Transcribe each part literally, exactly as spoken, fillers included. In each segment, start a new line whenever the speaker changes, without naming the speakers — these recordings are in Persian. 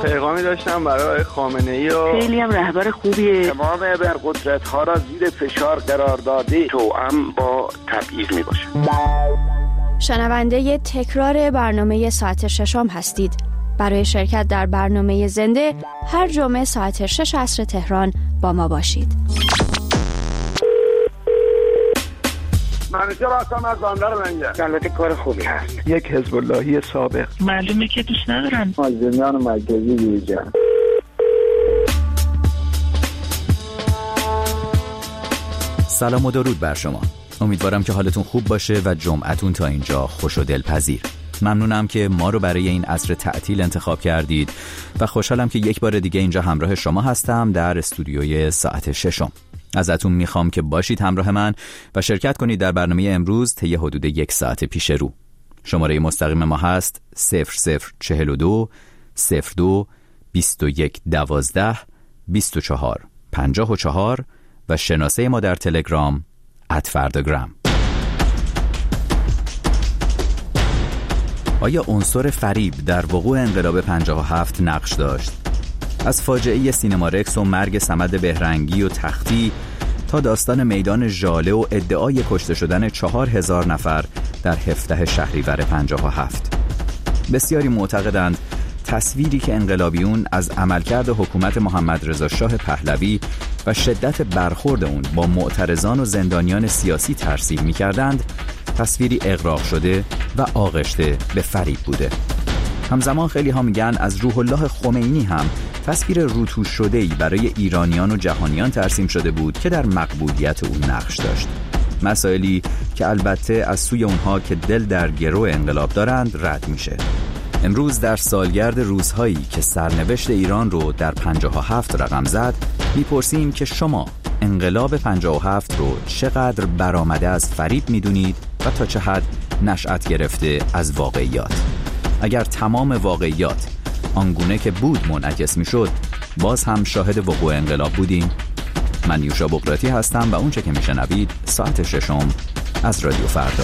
پیغامی داشتم برای خامنه‌ای و
خیلی هم رهبر خوبیه.
تمام ابرقدرت‌ها را زیر فشار قرار داده، توأم با تبعیض میباشه.
شنونده تکرار برنامه ساعت ششم هستید. برای شرکت در برنامه زنده هر جمعه ساعت شش عصر تهران با ما باشید.
منیجر هستم از بندر منجر. البته کار خوبی هست.
یک حزب اللهی سابق.
معلومه که دوست ندارن.
مازندران مرکزی دیجا.
سلام و درود بر شما. امیدوارم که حالتون خوب باشه و جمعتون تا اینجا خوش و دلپذیر. ممنونم که ما رو برای این عصر تعطیل انتخاب کردید و خوشحالم که یک بار دیگه اینجا همراه شما هستم در استودیوی ساعت ششم. ازتون میخوام که باشید همراه من و شرکت کنید در برنامه امروز طی حدود یک ساعت پیش رو. شماره مستقیم ما هست صفر صفر چهل و دو صفر دو بیست و یک دوازده بیست و چهار پنجاه و چهار و شناسه ما در تلگرام ات فرداگرام. آیا عنصر فریب در وقوع انقلاب پنجاه و هفت نقش داشت؟ از فاجعه سینما رکس و مرگ صمد بهرنگی و تختی تا داستان میدان ژاله و ادعای کشته شدن چهار هزار نفر در هفده شهریور پنجاه و هفت. بسیاری معتقدند تصویری که انقلابیون از عملکرد حکومت محمد رضا شاه پهلوی و شدت برخورد اون با معترضان و زندانیان سیاسی ترسیم می‌کردند، تصویری اغراق شده و آغشته به فریب بوده. همزمان خیلی ها میگن از روح الله خمینی هم تصویر روتوش شده‌ای برای ایرانیان و جهانیان ترسیم شده بود که در مقبولیت اون نقش داشت. مسائلی که البته از سوی اونها که دل در گرو انقلاب دارند رد میشه. امروز در سالگرد روزهایی که سرنوشت ایران رو در پنجاه و هفت رقم زد، میپرسیم که شما انقلاب پنجاه و هفت رو چقدر برآمده از فریب میدونید و تا چه حد نشأت گرفته از واقعیات؟ اگر تمام واقعیات آنگونه که بود منعکس میشد، باز هم شاهد وقوع انقلاب بودیم. من یوشا بقراتی هستم و اونچه که میشنوید ساعت ششم از رادیو فردا.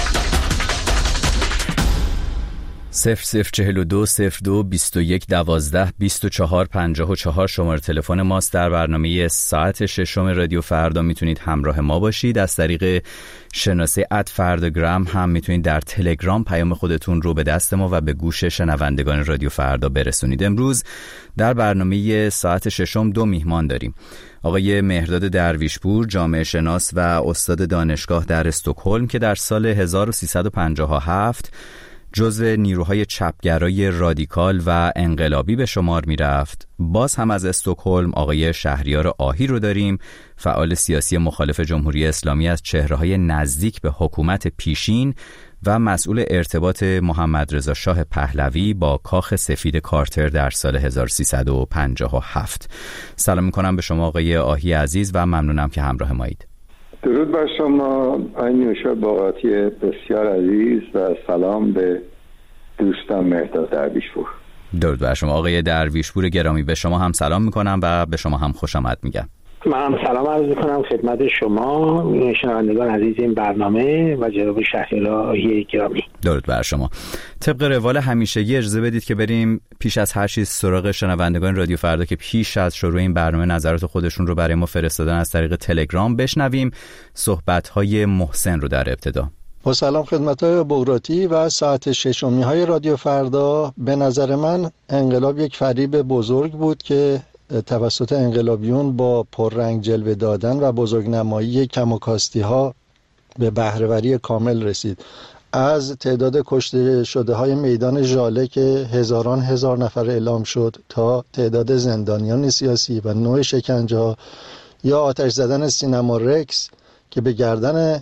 صفر صفر چهل و دو صفر دو بیست و یک دوازده بیست و چهار پنجاه و چهار شماره تلفن ماست. در برنامه ساعت ششم رادیو فردا میتونید همراه ما باشید. از طریق شناسه ات فرداگرام هم میتونید در تلگرام پیام خودتون رو به دست ما و به گوش شنوندگان رادیو فردا برسونید. امروز در برنامه ساعت ششم دو میهمان داریم. آقای مهرداد درویشپور، جامعه شناس و استاد دانشگاه در استکهلم که در سال هزار و سیصد و پنجاه و هفت جزو نیروهای چپگرای رادیکال و انقلابی به شمار می رفت. باز هم از استکهلم آقای شهریار آهی رو داریم، فعال سیاسی مخالف جمهوری اسلامی از چهره‌های نزدیک به حکومت پیشین و مسئول ارتباط محمد رضا شاه پهلوی با کاخ سفید کارتر در سال هزار و سیصد و پنجاه و هفت. سلام می کنم به شما آقای آهی عزیز و ممنونم که همراه مایید.
درود بر شما آقای یوشا بقراتی بسیار عزیز و سلام به دوستان مهرداد درویشپور.
درود بر شما آقای درویشپور گرامی، به شما هم سلام میکنم و به شما هم خوش آمد میگم.
من سلام عرض میکنم خدمت شما شنوندگان عزیز این برنامه و جناب شهریار آهی گرامی.
درود بر شما. طبق روال همیشگی اجازه بدید که بریم پیش از هر چیز سراغ شنوندگان رادیو فردا که پیش از شروع این برنامه نظرات خودشون رو برای ما فرستادن از طریق تلگرام بشنویم. صحبت‌های محسن رو در ابتدا.
با سلام خدمت های بقراتی و ساعت ششمی های رادیو فردا. به نظر من انقلاب یک فریب بزرگ بود که توسط انقلابیون با پررنگ جلوه دادن و بزرگنمایی کم و کاستی ها به بهره‌وری کامل رسید. از تعداد کشته شده های میدان ژاله که هزاران هزار نفر اعلام شد تا تعداد زندانیان سیاسی و نوع شکنجه ها یا آتش زدن سینما رکس که به گردن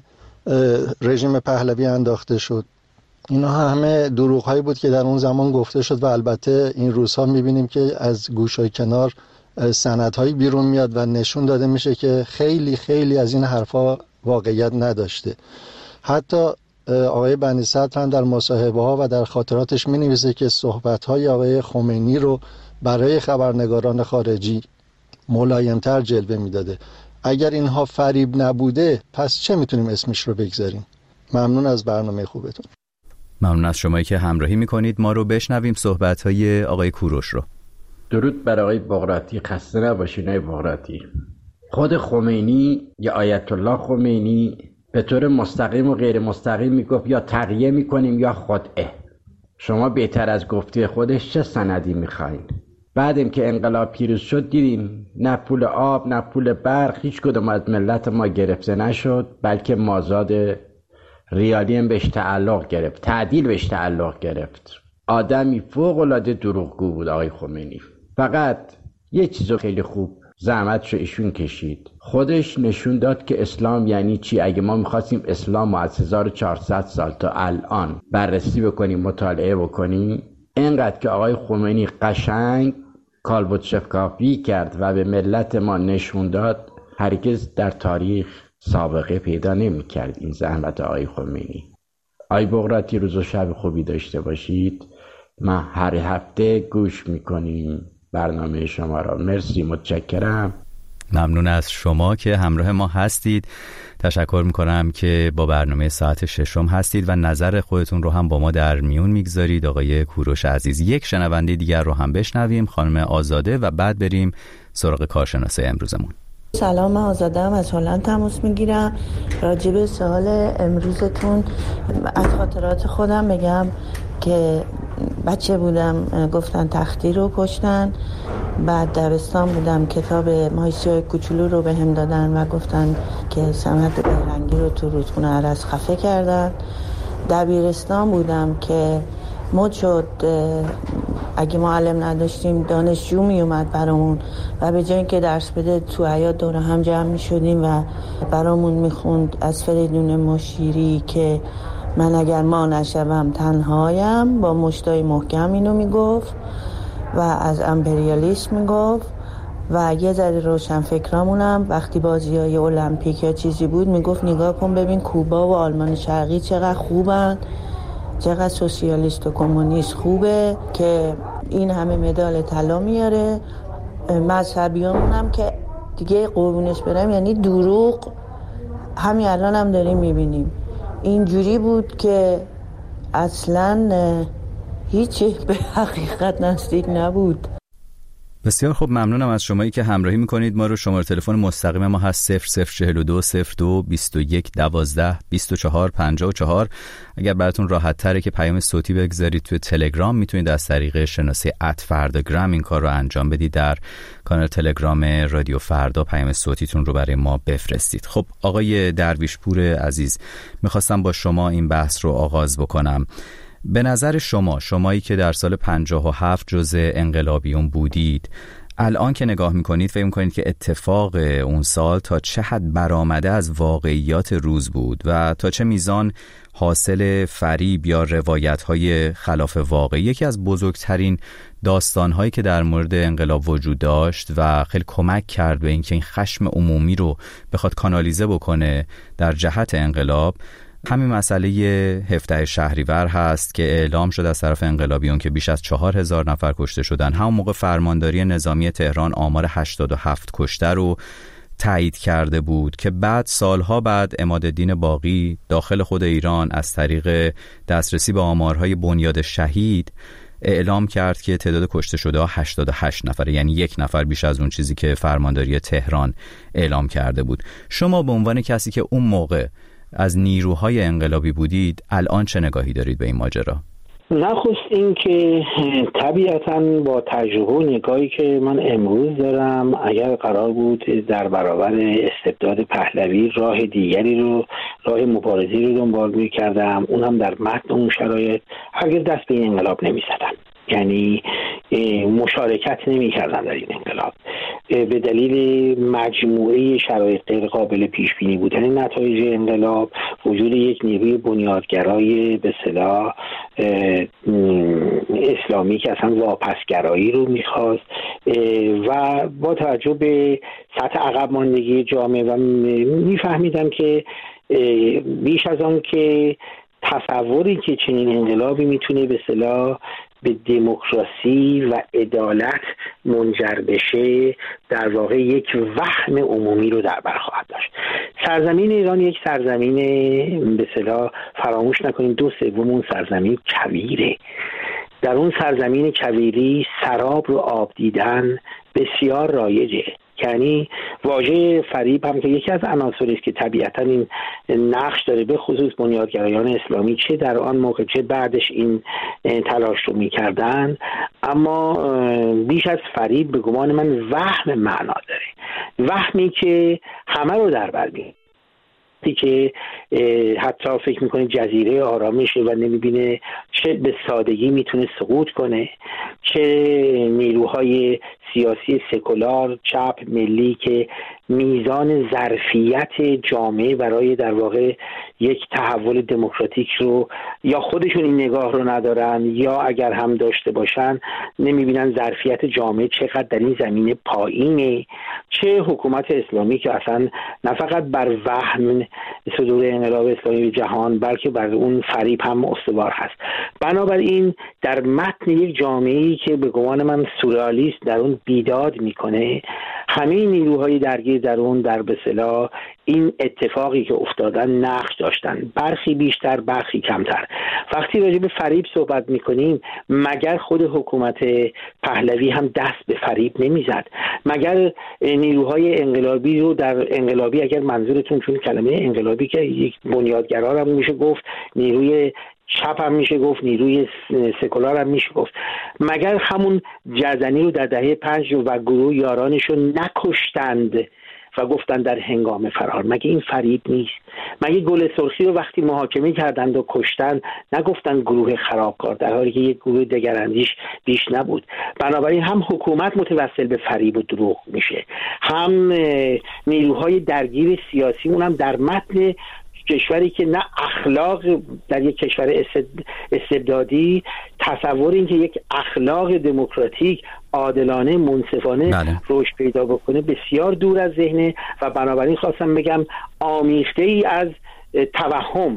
رژیم پهلوی انداخته شد، اینا همه دروغ هایی بود که در اون زمان گفته شد و البته این روزها میبینیم که از گوشای کنار سندهایی بیرون میاد و نشون داده میشه که خیلی خیلی از این حرفا واقعیت نداشته. حتی آقای بنی صدر هم در مصاحبه ها و در خاطراتش می نویسه که صحبت های آقای خمینی رو برای خبرنگاران خارجی ملایمتر جلوه میداده. اگر اینها فریب نبوده پس چه میتونیم اسمش رو بگذاریم؟ ممنون از برنامه خوبتون.
ممنون از شمایی که همراهی میکنید. ما رو بشنویم صحبت های آقای کوروش رو.
درود بر آقای بغراتی. خسته نباشین آقای بغراتی. خود خمینی یا آیت الله خمینی به طور مستقیم و غیر مستقیم میگفت یا تقیه میکنیم یا خدعه. شما بهتر از گفته خودش چه سندی میخواین؟ بعدیم که انقلاب پیروز شد دیدیم نه پول آب نه پول برق هیچ کدوم از ملت ما گرفته نشد، بلکه مازاد ریالی هم بهش تعلق گرفت، تعدیل بهش تعلق گرفت. آدمی فوق العاده دروغگو بود آقای خمینی. فقط یه چیزو خیلی خوب زحمتشو ایشون کشید، خودش نشون داد که اسلام یعنی چی. اگه ما میخواستیم اسلام از هزار و چهارصد سال تا الان بررسی بکنیم، مطالعه بکنیم، اینقدر که آقای خمینی قشنگ کالبد شفکافی کرد و به ملت ما نشون داد، هرگز در تاریخ سابقه پیدا نمی کرد این زحمت آقای خمینی. آقای بغراتی روز و شب خوبی داشته باشید. ما هر هفته گوش میکنیم برنامه شما را. مرسی، متشکرم.
ممنون از شما که همراه ما هستید. تشکر میکنم که با برنامه ساعت ششم هستید و نظر خودتون رو هم با ما در میون میگذارید. آقای کوروش عزیز، یک شنونده دیگر رو هم بشنویم، خانم آزاده، و بعد بریم سراغ کارشناس امروزمون.
سلام، من آزاده هم از هلند تماس میگیرم. راجع به سوال امروزتون از خاطرات خودم بگم که بچه بودم گفتن تختی رو کشتن، بعد دبستان بودم کتاب مایسیای کوچولو رو به هم دادن و گفتن که صمد بهرنگی رو تو رودخونه عرض خفه کردن. دبیرستان بودم که مد شد اگه معلم نداشتیم دانشجو می اومد برامون و به جای اینکه درس بده تو حیاط دور هم جمع می شدیم و برامون می خوند از فریدون مشیری که من اگر ما نشوم تنهایم، با مشتای محکم اینو می گفت و از امپریالیسم می گفت. و یه ذره روشن فکرامونم وقتی بازی های المپیک یا چیزی بود می گفت نگاه کن ببین کوبا و آلمان شرقی چقدر خوبن، چقدر سوسیالیست و کمونیست خوبه که این همه مدال طلا میاره. مذهبیامون هم که دیگه قربونش برم یعنی دروغ همین الان هم داریم میبینیم. اینجوری بود که اصلا هیچی به حقیقت نزدیک نبود.
بسیار خوب، ممنونم از شمایی که همراهی میکنید ما رو. شماره تلفن مستقیم ما هست صفر صفر چهل و دو صفر دو بیست و یک دوازده بیست و چهار پنجاه و چهار. اگر براتون راحت تره که پیام صوتی بگذارید توی تلگرام، میتونید از طریق شناسه ات فرداگرام این کار رو انجام بدید. در کانال تلگرام رادیو فردا پیام صوتیتون رو برای ما بفرستید. خب آقای درویشپور عزیز، میخواستم با شما این بحث رو آغاز بکنم. به نظر شما، شمایی که در سال پنجاه و هفت جزء انقلابیون بودید، الان که نگاه میکنید فکر میکنید که اتفاق اون سال تا چه حد برآمده از واقعیات روز بود و تا چه میزان حاصل فریب یا روایت‌های خلاف واقع؟ یکی از بزرگترین داستان‌هایی که در مورد انقلاب وجود داشت و خیلی کمک کرد به اینکه این خشم عمومی رو بخواد کانالیزه بکنه در جهت انقلاب، همین مسئله هفده شهریور هست که اعلام شد از طرف انقلابیون که بیش از چهار هزار نفر کشته شدن. همون موقع فرمانداری نظامی تهران آمار هشتاد و هفت کشته رو تایید کرده بود که بعد سالها بعد عمادالدین باقی داخل خود ایران از طریق دسترسی به آمارهای بنیاد شهید اعلام کرد که تعداد کشته شده ها هشتاد و هشت نفره، یعنی یک نفر بیش از اون چیزی که فرمانداری تهران اعلام کرده بود. شما به عنوان کسی که اون موقع از نیروهای انقلابی بودید، الان چه نگاهی دارید به این ماجرا؟
نخست این که طبیعتاً با تجربه و نگاهی که من امروز دارم، اگر قرار بود در برابر استبداد پهلوی راه دیگری رو، راه مبارزی رو دنبال می‌کردم، اون هم در متن اون شرایط، هرگز دست به این انقلاب نمی‌زدم. یعنی مشارکت نمی‌کردم در این انقلاب به دلیل مجموعه شرایط غیر قابل پیش بینی بودن نتایج انقلاب، وجود یک نیروی بنیادگرای به اصطلاح اسلامی که اصلا واپسگرایی رو میخواست و با توجه به سطح عقب ماندگی جامعه و میفهمیدم که بیش از آن که تصوری که چنین انقلابی میتونه به اصطلاح به دموکراسی و عدالت منجر بشه، در واقع یک وهم عمومی رو در بر خواهد داشت. سرزمین ایران یک سرزمین به اصطلاح فراموش نکنیم دو سوم اون سرزمین کویره. در اون سرزمین کویری سراب رو آب دیدن بسیار رایجه. یعنی واژه فریب هم که یکی از عناصری است که طبیعتا این نقش داره، به خصوص بنیادگرایان اسلامی چه در آن موقع چه بعدش این تلاش رو میکردن، اما بیش از فریب به گمان من وهم معنا داره، وهمی که همه رو در بر می‌گیره، که حتی فکر میکنه جزیره آرامشه و نمیبینه چه به سادگی میتونه سقوط کنه، چه نیروهای سیاسی سکولار چپ ملی که میزان ظرفیت جامعه برای در واقع یک تحول دموکراتیک رو یا خودشون این نگاه رو ندارن یا اگر هم داشته باشن نمیبینن ظرفیت جامعه چقدر در این زمینه پایینه، چه حکومت اسلامی که اصلا نه فقط بر وهم صدور انقلاب اسلامی جهان بلکه بر اون فریب هم استوار هست. بنابراین در متن یک جامعه‌ای که به گمان من سورئالیست در اون بیداد میکنه، همه نیروهای درگیر در اون در به اصطلاح این اتفاقی که افتادن نقش داشتن، برخی بیشتر برخی کمتر. وقتی راجع به فریب صحبت میکنیم مگر خود حکومت پهلوی هم دست به فریب نمیزد؟ مگر نیروهای انقلابی رو در انقلابی، اگر منظورتون چون کلمه انقلابی که یک بنیادگرا هم میشه گفت، نیروی چپ هم میشه گفت، نیروی سکولار هم میشه گفت، مگر همون جزنی رو در دهه پنج و گروه یارانش رو نکشتند و گفتن در هنگام فرار؟ مگه این فریب نیست؟ مگه گل سرخی رو وقتی محاکمه کردند و کشتن نگفتن گروه خرابکار، در حالی که یک گروه دگراندیش بیش نبود؟ بنابراین هم حکومت متوسل به فریب و دروغ میشه، هم نیروهای درگیر سیاسی اونم در متن کشوری که نه اخلاق در یک کشور استبدادی تصور این که یک اخلاق دموکراتیک عادلانه منصفانه رشد پیدا بکنه بسیار دور از ذهنه و بنابراین خواستم بگم آمیخته ای از توهم،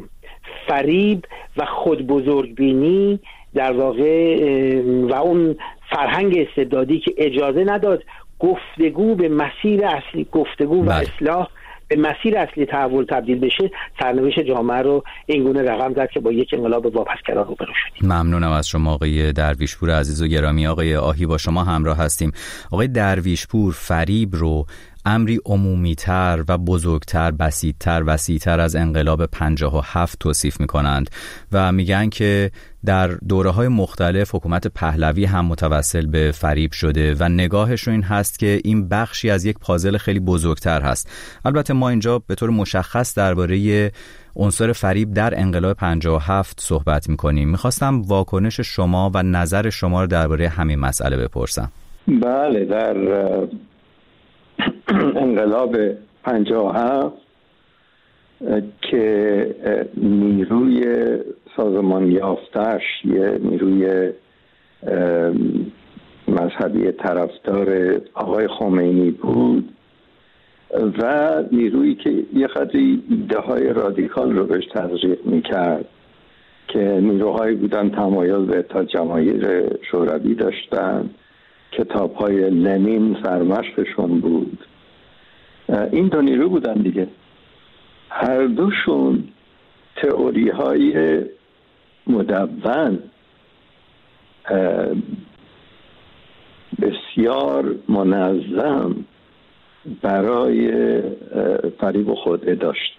فریب و خود بزرگبینی در واقع و اون فرهنگ استبدادی که اجازه نداد گفتگو به مسیر اصلی، گفتگو و اصلاح به مسیر اصلی تحول تبدیل بشه، سرنوشت جامعه رو این گونه رقم زد که با یک انقلاب واپسگرا روبرو شدیم.
ممنونم از شما آقای درویشپور عزیز و گرامی. آقای آهی با شما همراه هستیم. آقای درویشپور فریب رو امری عمومی‌تر و بزرگتر، بسیط‌تر، وسیع‌تر از انقلاب پنجاه و هفت توصیف می‌کنند و میگن که در دوره‌های مختلف حکومت پهلوی هم متوسل به فریب شده و نگاهش رو این هست که این بخشی از یک پازل خیلی بزرگتر هست. البته ما اینجا به طور مشخص درباره عنصر فریب در انقلاب پنجاه و هفت صحبت می‌کنیم. می‌خواستم واکنش شما و نظر شما رو درباره همین مسئله بپرسم.
بله، در انقلاب پنجاه و هفت که نیروی سازمان یافتش یه نیروی مذهبی طرفدار آقای خمینی بود و نیرویی که یه خطی ایده های رادیکال رو بهش تزریق میکرد که نیروهایی بودن تمایل به اتحاد جماهیر شوروی داشتن، کتاب های لنین سرمشقشون بود. این دو نیرو بودن دیگه، هر دوشون تئوری های مدون بسیار منظم برای فریب خود داشت.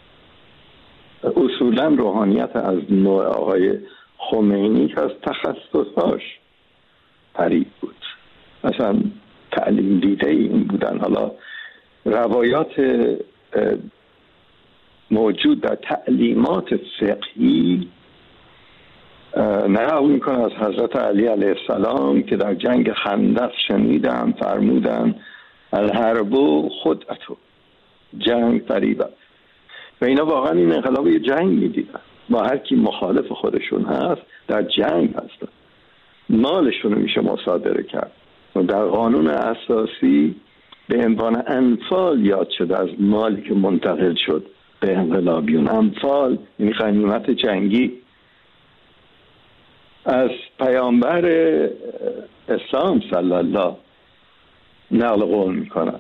اصولا روحانیت از نوع آقای خمینی که از تخصصاش فریب بود، مثلا تعلیم دیده این بودن. حالا روایات موجود در تعلیمات فقهی نقل میکنه از حضرت علی علیه السلام که در جنگ خندق شنیدم فرمودن الحرب خدعتو، جنگ فریب است. و اینا واقعا این انقلاب یه جنگ میدیدن، با هر کی مخالف خودشون هست در جنگ هستن، مالشون رو میشه مصادره کرد. و در قانون اساسی به عنوان انفال یاد شده از مالی که منتقل شد به انقلابیون. انفال یعنی غنیمت جنگی. از پیامبر اسلام صلی الله نقل قول میکنن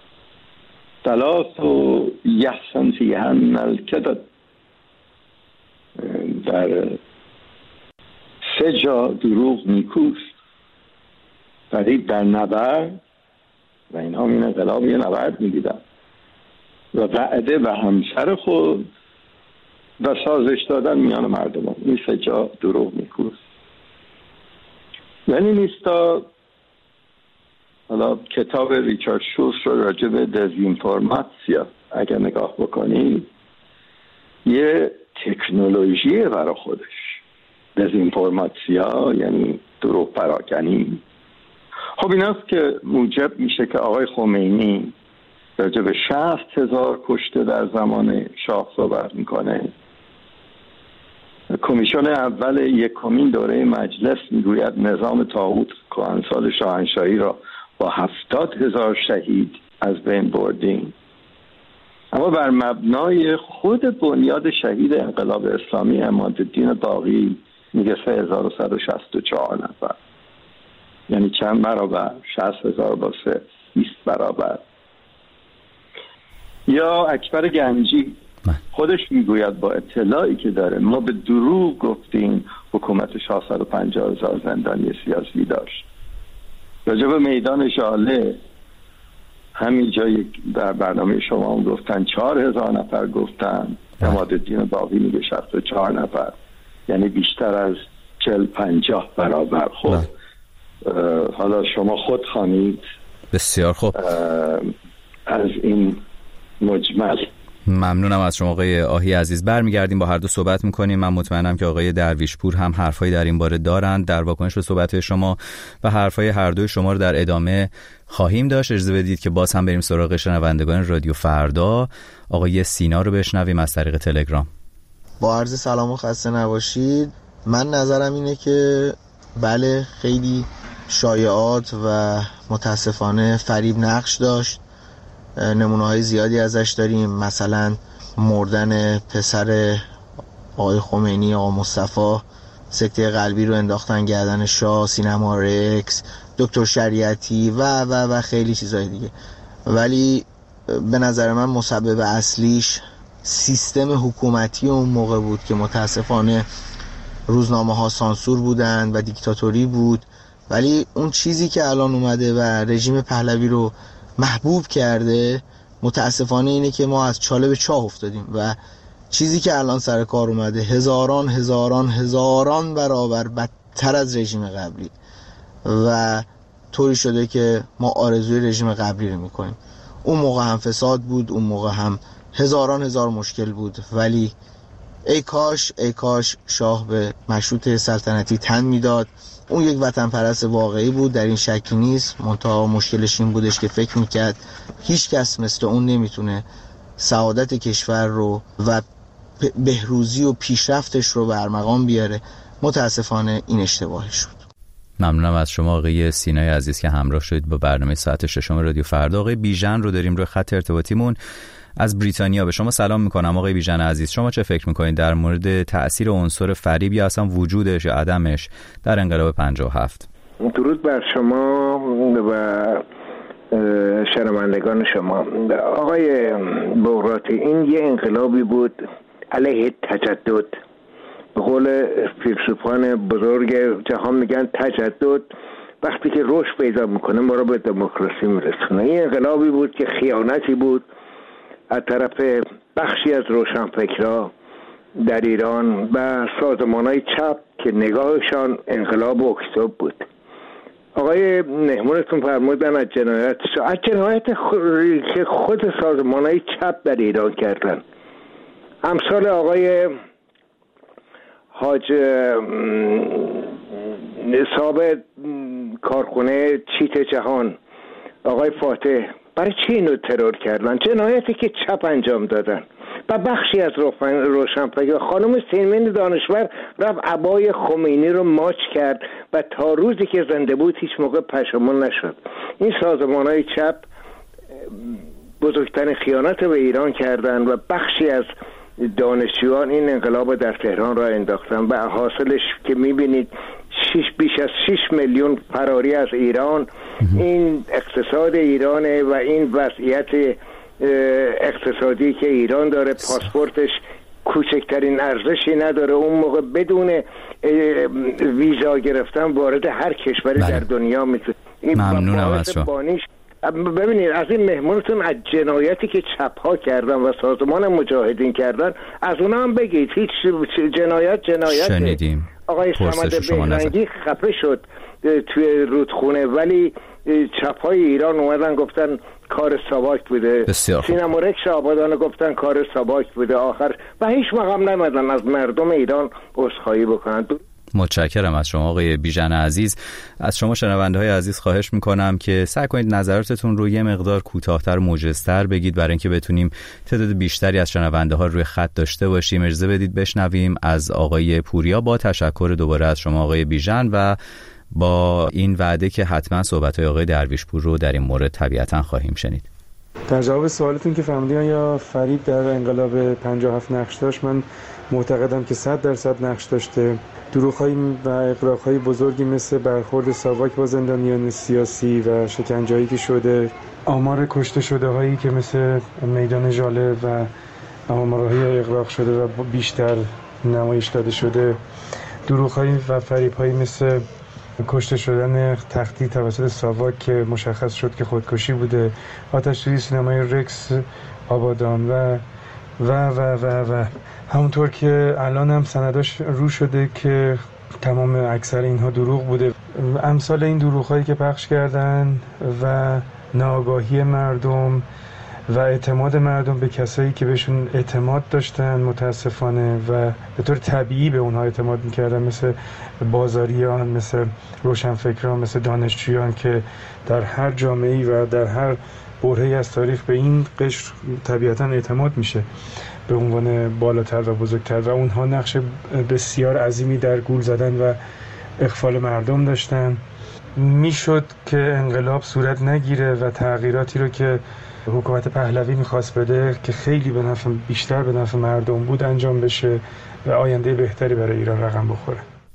ثلاث و یحسن فیهن الکذب، در سه جا دروغ نیکوست. فریب در نبرد و اینها این انقلاب یه نبرد می‌دیدن و وعده به همسر خود و سازش دادن میان مردمان. این سه جا دروغ نیکوست. یعنی نیستا حالا کتاب ریچارد شولز رو راجع به دزینفورماسیا اگر نگاه بکنید یه تکنولوژیه برای خودش. دزینفورماسیا یعنی دروغ پراکنی. خب این است که موجب میشه که آقای خمینی راجع به شصت هزار کشته در زمان شاه صحبت میکنه. کمیسیون اول یکمین دوره مجلس میگوید نظام طاغوت کهنسال شاهنشاهی را با هفتاد هزار شهید از بین بردیم. اما بر مبنای خود بنیاد شهید انقلاب اسلامی عمادالدین باقی میگه سه هزار و صد و شصت و چهار نفر. یعنی چند برابر؟ شصت هزار با سه بیست برابر. یا اکبر گنجی خودش میگوید با اطلاعی که داره ما به دروغ گفتیم حکومت شاه صد و پنجاه هزار زندانی سیاسی داشت. راجع به میدان ژاله همین جایی در برنامه شما هم گفتن چهار هزار نفر گفتن، عمادالدین باقی میگه شصت و چهار نفر، یعنی بیشتر از چهل پنجاه برابر. خب حالا شما خود خوانید.
بسیار خوب.
از این مجمل
ممنونم از شما آقای آهی عزیز. برمیگردیم با هر دو صحبت میکنیم. من مطمئنم که آقای درویشپور هم حرفایی در این باره دارند. در واکنش به صحبت شما و حرفای هر دوی شما رو در ادامه خواهیم داشت. اجازه بدید که باز هم بریم سراغ شنوندگان رادیو فردا. آقای سینا رو بشنویم از طریق تلگرام.
با عرض سلام و خسته نباشید. من نظرم اینه که بله خیلی شایعات و متاسفانه فریب نقش داشت. نمونه های زیادی ازش داریم، مثلا مردن پسر آقای خمینی، آقا مصطفی، سکته قلبی رو انداختن گردن شاه، سینما رکس، دکتر شریعتی و و و خیلی چیزهای دیگه. ولی به نظر من مسبب اصلیش سیستم حکومتی اون موقع بود که متاسفانه روزنامه ها سانسور بودن و دیکتاتوری بود. ولی اون چیزی که الان اومده و رژیم پهلوی رو محبوب کرده متاسفانه اینه که ما از چاله به چاه افتادیم و چیزی که الان سر کار اومده هزاران هزاران هزاران برابر بدتر از رژیم قبلی و طوری شده که ما آرزوی رژیم قبلی رو میکنیم. اون موقع هم فساد بود، اون موقع هم هزاران هزار مشکل بود، ولی ای کاش ای کاش شاه به مشروط سلطنتی تن میداد. اون یک وطن پرست واقعی بود، در این شکی نیست. منتها مشکلش این بودش که فکر میکرد هیچ کس مثل اون نمیتونه سعادت کشور رو و بهروزی و پیشرفتش رو به ارمغان بیاره. متاسفانه این اشتباهش شد.
ممنونم از شما آقای سینای عزیز که همراه شدید با برنامه ساعت ششم رادیو فردا. آقای بیژن رو داریم روی خط ارتباطیمون از بریتانیا. به شما سلام میکنم آقای بیژن عزیز. شما چه فکر میکنید در مورد تأثیر عنصر فریب یا اصلا وجودش یا عدمش در انقلاب پنجاه و هفت؟
درود بر شما و شنوندگان شما. آقای بغراتی، این یه انقلابی بود علیه تجدد. به قول فیلسوفان بزرگ جهان میگن تجدد وقتی که رشد پیدا میکنه ما رو به دموکراسی میرسونه. این انقلابی بود که خیانتی بود از طرف بخشی از روشنفکرها در ایران و سازمان‌های چپ که نگاهشان انقلاب اکتبر بود. آقای مهمونتون فرمودن از جنایت از جنایت که خود سازمان‌های چپ در ایران کردن. امثال آقای حاج صاحب کارخونه چیت جهان، آقای فاتح، برای چی اینو ترور کردن؟ جنایتی که چپ انجام دادن و بخشی از روشنفکر. خانم سیمین دانشور رفت عبای خمینی رو ماچ کرد و تا روزی که زنده بود هیچ موقع پشیمون نشد. این سازمان‌های چپ بزرگترین خیانت به ایران کردن و بخشی از دانشجویان این انقلاب در تهران را انداختن و حاصلش که میبینید شش بیش از شش میلیون فراری از ایران. این اقتصاد ایرانه و این وضعیت اقتصادی که ایران داره، پاسپورتش کوچکترین ارزشی نداره. اون موقع بدون ویزا گرفتن وارد هر کشوری در دنیا میتونه.
ممنونم از شما.
ببینید از این مهمونتون از جنایتی که چپ‌ها کردن و سازمان مجاهدین کردن از اونا هم بگید. هیچ جنایت جنایت
شنیدیم.
آقای صمد بهرنگی خفه شد توی رودخونه ولی چپ‌های ایران اومدن گفتن کار ساواک بوده. سینما رکس آبادان گفتن کار ساواک بوده آخر و هیچ مقام نمیدن از مردم ایران عذرخواهی بکنن.
متشکرم از شما آقای بیژن عزیز. از شما شنونده های عزیز خواهش میکنم که سعی کنید نظراتتون رو یه مقدار کوتاه‌تر و موجزتر بگید برای اینکه بتونیم تعداد بیشتری از شنونده ها روی خط داشته باشیم. اجازه بدید بشنویم از آقای پوریا با تشکر دوباره از شما آقای بیژن و با این وعده که حتما صحبت‌های آقای درویشپور رو در این مورد طبیعتاً خواهیم شنید.
در جواب سوالتون که فهمیدین یا فریب در انقلاب پنجاه و هفت نقش داشت، من معتقدم که صد درصد نقش داشته. دروغ‌های و اغراق‌های بزرگی مثل برخورد ساواک با زندانیان سیاسی و شکنجه‌ای که شده، آمار کشته شده هایی که مثل میدان ژاله و آمارهای اغراق شده و بیشتر نمایش داده شده، دروغ‌های و فریب‌هایی مثل کشته شدن تختی توسط ساواک که مشخص شد که خودکشی بوده، آتش‌سوزی سینمای رکس آبادان و و و و و همونطور که الان هم سنداش رو شده که تمام اکثر اینها دروغ بوده. امثال این دروغ هایی که پخش کردن و ناآگاهی مردم و اعتماد مردم به کسایی که بهشون اعتماد داشتن متاسفانه و به طور طبیعی به اونها اعتماد میکردن، مثل بازاریان، مثل روشنفکران، مثل دانشجویان که در هر جامعه‌ای و در هر برهه‌ای از تاریخ به این قشر طبیعتاً اعتماد میشه به عنوان بالاتر و بزرگتر و اونها نقش بسیار عظیمی در گول زدن و اغفال مردم داشتن. میشد که انقلاب صورت نگیره و تغییراتی رو که حکومت پهلوی میخواست بده که خیلی به نفع بیشتر به نفع مردم بود انجام بشه و آینده بهتری برای ایران رقم بخوره.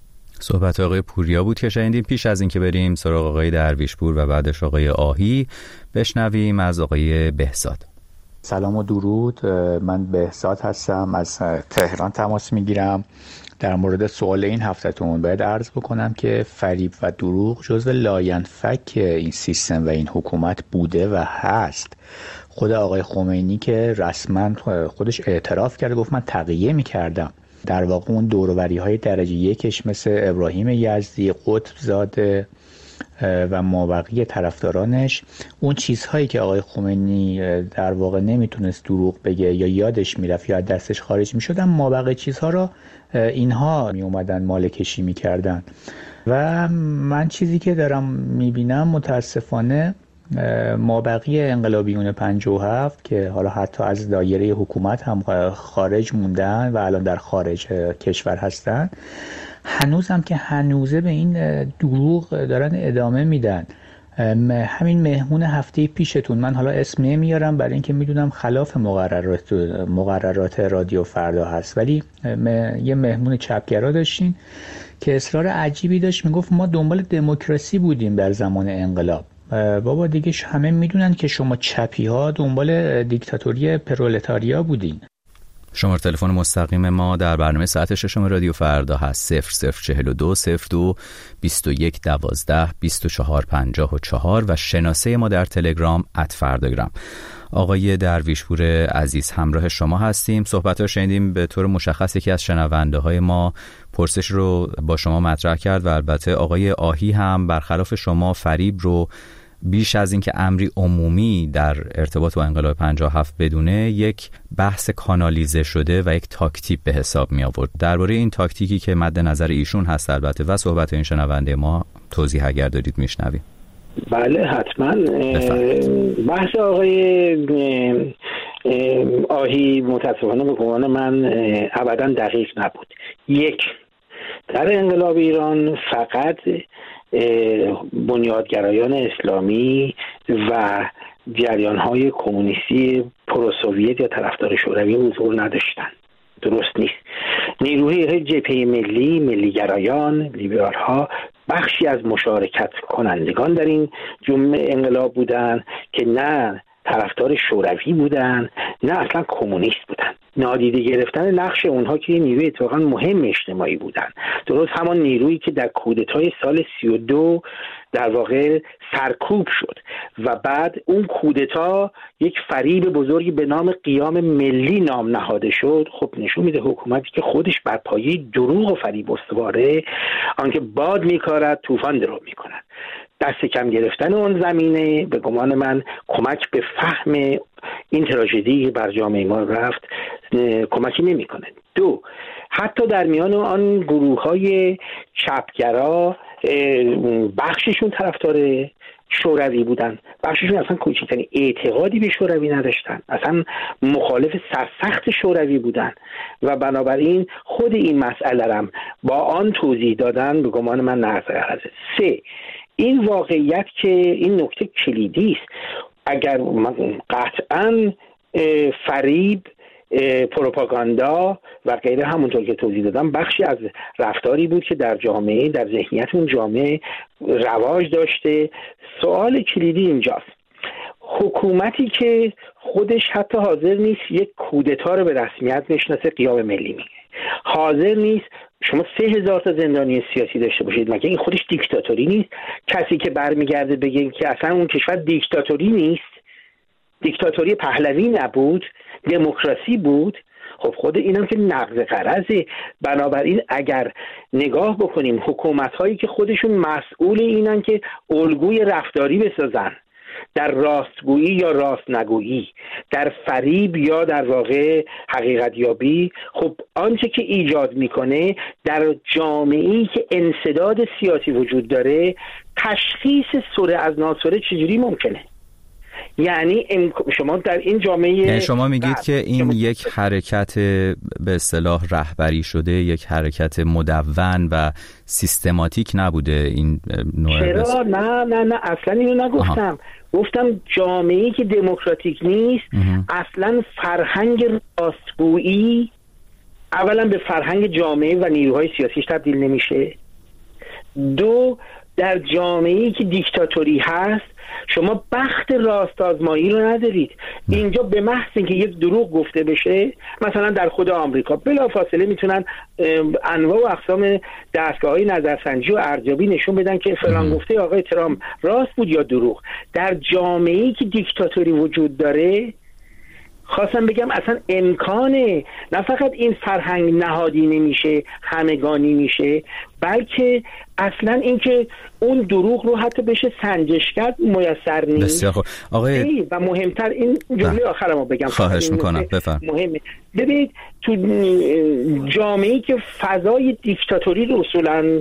صحبت آقای پوریا بود که شنیدیم. پیش از این که بریم سراغ آقای درویشپور و بعدش آقای آهی، بشنویم از آقای بهزاد.
سلام و درود، من بهزاد هستم، از تهران تماس میگیرم. در مورد سوال این هفته‌تون باید عرض بکنم که فریب و دروغ جزو لاینفک این سیستم و این حکومت بوده و هست. خود آقای خمینی که رسما خودش اعتراف کرده، گفت من تقیه میکردم. در واقع اون دوروبری های درجه یکش مثل ابراهیم یزدی، قطب زاده و مابقی طرفدارانش، اون چیزهایی که آقای خمینی در واقع نمیتونست دروغ بگه یا یادش میرفت یا دستش خارج میشد، اما مابقی چیزها را اینها می اومدن مال کشی میکردن. و من چیزی که دارم میبینم متاسفانه مابقی انقلابیون پنجاه و هفت که حالا حتی از دایره حکومت هم خارج موندن و الان در خارج کشور هستن، هنوز هم که هنوزه به این دروغ دارن ادامه میدن. همین مهمون هفته پیشتون، من حالا اسم نمیارم برای اینکه میدونم خلاف مقررات مقررات رادیو فردا هست، ولی یه مهمون چپگرا داشتین که اصرار عجیبی داشت، میگفت ما دنبال دموکراسی بودیم در زمان انقلاب. بابا دیگه همه میدونن که شما چپی ها دنبال دیکتاتوری پرولتاریا بودین.
شماره تلفن مستقیم ما در برنامه ساعت ششم رادیو فردا هست صفر صفر چهل و دو صفر دو بیست و یک دوازده بیست و چهار پنجاه و چهار و شناسه ما در تلگرام ات فرداگرام. آقای درویشپور عزیز همراه شما هستیم. صحبت رو شنیدیم. به طور مشخص یکی از شنونده های ما پرسش رو با شما مطرح کرد و البته آقای آهی هم برخلاف شما فریب رو بیش از اینکه امری عمومی در ارتباط با انقلاب پنجاه و هفت بدونه، یک بحث کانالیزه شده و یک تاکتیک به حساب می آورد. درباره این تاکتیکی که مد نظر ایشون هست البته و صحبت این شنونده ما توضیح اگر دارید میشنویم.
بله حتما. بحث آقای آهی متاسفانه به گمان من ابدا دقیق نبود. یک، در انقلاب ایران فقط بنیادگرایان اسلامی و جریان‌های کمونیستی پروسوویت یا طرفدار شوروی حضور نداشتند. درست نیست. نیروهای جبهه ملی، ملیگرایان، لیبرال‌ها بخشی از مشارکت کنندگان در این جمع انقلاب بودند که نه طرفدار شوروی بودن نه اصلا کمونیست بودن. نادیده گرفتن نقش اونها که نیروی اتفاقا مهم اجتماعی بودن، درست همان نیرویی که در کودتای سال سی و دو در واقع سرکوب شد و بعد اون کودتا یک فریب بزرگی به نام قیام ملی نام نهاده شد. خب نشون میده حکومتی که خودش بر پایه دروغ و فریب استواره، آنکه باد میکارد طوفان درو میکند. دست کم گرفتن اون زمینه به گمان من کمک به فهم این تراژدی بر جامعه ما رفت کمکی نمیکنه. دو، حتی در میان آن گروه های چپگرا بخششون طرفدار شوروی بودن، بخششون اصلا کوچکترین اعتقادی به شوروی نداشتن، اصلا مخالف سرسخت شوروی بودن و بنابراین خود این مسئله رم با آن توضیح دادن به گمان من نرزه. سه، این واقعیت که این نکته کلیدی است. اگر قطعاً فریب، پروپاگاندا و غیره همونطور که توضیح دادم بخشی از رفتاری بود که در جامعه، در ذهنیت اون جامعه رواج داشته. سوال کلیدی اینجاست، حکومتی که خودش حتی حاضر نیست یک کودتا رو به رسمیت بشناسه، قیام ملی میگه، حاضر نیست شما سه هزار تا زندانی سیاسی داشته باشید، مگه این خودش دیکتاتوری نیست؟ کسی که برمیگرده بگه که اصلا اون کشور دیکتاتوری نیست، دیکتاتوری پهلوی نبود، دموکراسی بود، خب خود اینم که نقض غرضه. بنابراین اگر نگاه بکنیم حکومت‌هایی که خودشون مسئول اینن که الگوی رفتاری بسازن در راستگویی یا راست نگویی، در فریب یا در واقع حقیقت یابی، خب آنچه که ایجاد میکنه در جامعه‌ای که انسداد سیاسی وجود داره تشخیص سره از ناسره چجوری ممکنه؟ یعنی شما در این جامعه،
یعنی شما میگید که این یک حرکت به اصطلاح رهبری شده، یک حرکت مدون و سیستماتیک نبوده این نوع؟
چرا؟ بس... نه نه نه اصلا اینو نگفتم. آها. گفتم جامعه‌ای که دموکراتیک نیست اه. اصلا فرهنگ راستگویی اولا به فرهنگ جامعه و نیروهای سیاسیش تبدیل نمیشه. دو، در جامعه‌ای که دیکتاتوری هست شما بخت راست آزمایی رو ندارید. اینجا به محض اینکه یک دروغ گفته بشه، مثلا در خود آمریکا بلافاصله میتونن انواع و اقسام دستگاه‌های نظرسنجی و ارزیابی نشون بدن که فلان گفته آقای ترامپ راست بود یا دروغ. در جامعه‌ای که دیکتاتوری وجود داره خواستم بگم اصلا امکانه نه فقط این فرهنگ نهادی نمیشه، همگانی میشه، بلکه اصلا اینکه اون دروغ رو حتی بشه سنجش کرد میسر نیست.
بسیار خوب آقای
و مهمتر این جمله آخرمو بگم،
خواهش میکنم بفرم.
مهمه. ببینید تو جامعه‌ای که فضای دیکتاتوری رو اصولا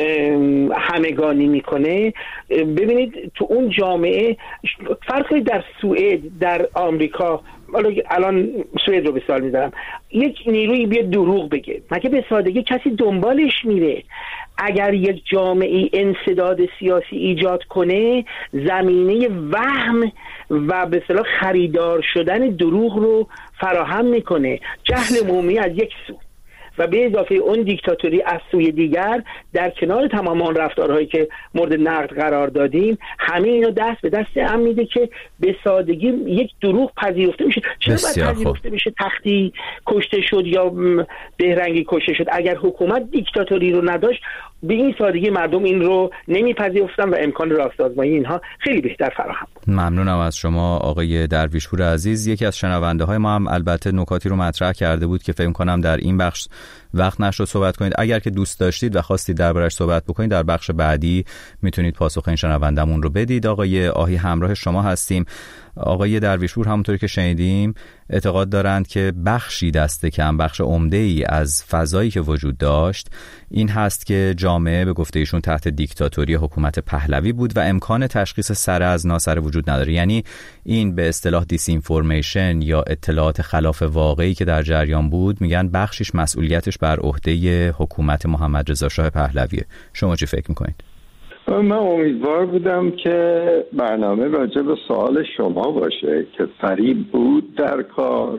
همگانی میکنه، ببینید تو اون جامعه فرض کنید در سوئد، در آمریکا، الان سوئد رو به مثال میذارم، یک نیرویی بیاد دروغ بگه، مگه به سادگی کسی دنبالش میره؟ اگر یک جامعه انسداد سیاسی ایجاد کنه، زمینه وهم و به اصطلاح خریدار شدن دروغ رو فراهم میکنه. جهل عمومی از یک سو و به اضافه اون دیکتاتوری از سوی دیگر، در کنار تمام آن رفتارهایی که مورد نقد قرار دادیم، همه اینا دست به دست هم میده که به سادگی یک دروغ پذیرفته میشه. چرا باید پذیرفته میشه تختی کشته شد یا بهرنگی کشته شد؟ اگر حکومت دیکتاتوری رو نداشت به این سادگی مردم این رو نمیپذیرفتن و امکان راست‌آزمایی اینها خیلی بهتر فراهم بود.
ممنونم از شما آقای درویشپور عزیز. یکی از شنونده های ما هم البته نکاتی رو مطرح کرده بود که فکر کنم در این بخش وقت نشد صحبت کنید. اگر که دوست داشتید و خواستید دربارش صحبت بکنید در بخش بعدی میتونید پاسخ این شنوندمون رو بدید. آقای آهی همراه شما هستیم. آقای درویشپور همونطوری که شنیدیم اعتقاد دارند که بخشی دست کم، بخش عمده‌ای از فضایی که وجود داشت این هست که جامعه به گفته ایشون تحت دیکتاتوری حکومت پهلوی بود و امکان تشخیص سر از ناسر وجود نداره. یعنی این به اصطلاح دیس اینفورمیشن یا اطلاعات خلاف واقعی که در جریان بود، میگن بخشش مسئولیتش بر عهده حکومت محمد رضا شاه پهلویه. شما چی فکر میکنید؟
من امیدوار بودم که برنامه راجع به سوال شما باشه که فریب بود در کار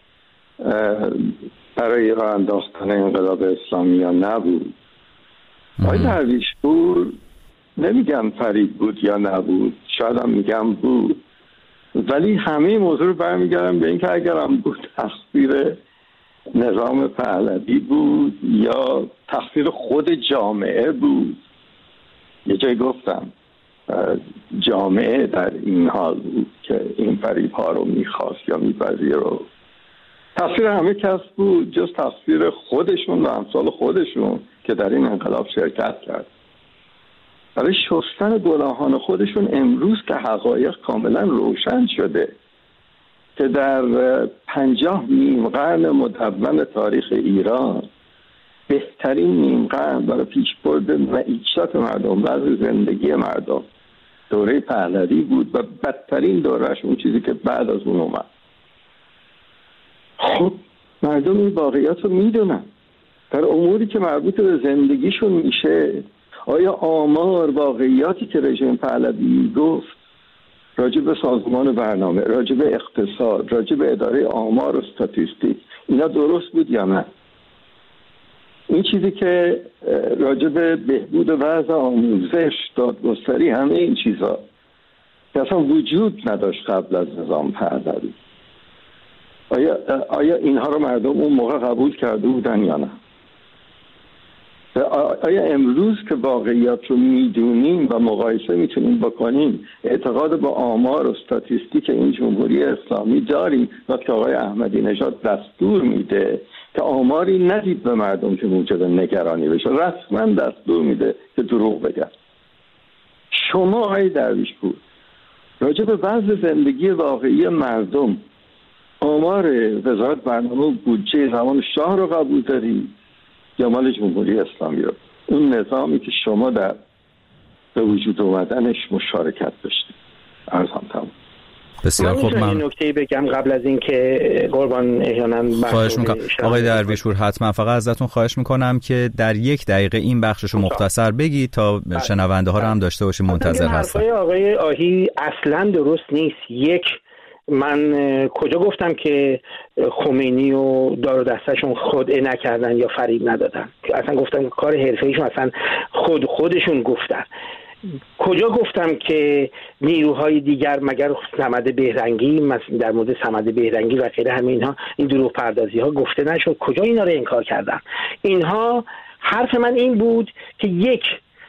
برای راه انداختن انقلاب اسلامی یا نبود. آقای درویشپور نمیگم فریب بود یا نبود، شاید هم میگم بود، ولی همه موضوع رو برمیگردم به اینکه اگرم بود تقصیر نظام پهلوی بود یا تقصیر خود جامعه بود. یه جای گفتم جامعه در این حال بود که این فریب ها رو میخواست یا میپذیر رو. تقصیر همه کس بود جز تقصیر خودشون و امثال خودشون که در این انقلاب شرکت کرد. برای شستن گناهان خودشون امروز که حقایق کاملا روشن شده که در پنجاه نیم قرن مدون تاریخ ایران بهترین نیم قرن برای پیشبرد معیشت مردم و زندگی مردم دوره پهلوی بود و بدترین دورش اون چیزی که بعد از اون اومد. خب مردم این واقعیت رو میدونن. در اموری که مربوط به زندگیشون میشه، آیا آمار واقعیاتی که رژیم پهلوی گفت راجع به سازمان برنامه، راجع به اقتصاد، راجع به اداره آمار و استاتیستیک اینا درست بود یا نه؟ این چیزی که راجع به بهبود وضع آموزش، دادگستری، همه این چیزا که اصلا وجود نداشت قبل از نظام پهلوی، آیا آیا اینها رو مردم اون موقع قبول کرده بودن یا نه؟ آیا امروز که واقعیات رو میدونیم و مقایسه میتونیم بکنیم اعتقاد به آمار و استاتیستیک این جمهوری اسلامی داریم وقتی که آقای احمدی نژاد دستور میده که آماری ندید به مردم که موجب نگرانی بشه، رسما دستور میده که دروغ بگن؟ شما آقای درویشپور راجع به وضع زندگی واقعی مردم آمار وزارت برنامه و بودجه زمان شاه رو قبول دارید یا مال جمهوری اسلامی رو؟ اون نظامی که شما در به وجود اومدنش مشارکت داشتید. عرضم تمام.
بسیار خوب. من
نکته بگم قبل از اینکه قربان احیانا
خواهش میکنم آقای درویشپور، حتما فقط ازتون خواهش میکنم که در یک دقیقه این بخشش رو مختصر بگید تا شنونده ها رو هم داشته باشیم. منتظر هستم.
حرفای آقای آهی اصلا درست نیست. یک، من کجا گفتم که خمینی و دار و دستشون خودعه نکردن یا فریب ندادن؟ اصلا گفتم کار حرفه‌ایشون اصلا خود خودشون گفتن. کجا گفتم که نیروهای دیگر مگر صمد بهرنگی، در مورد صمد بهرنگی و غیره همه اینها این دروغ پردازی ها گفته نشد؟ کجا اینا رو انکار کردن؟ اینها حرف من این بود که یک،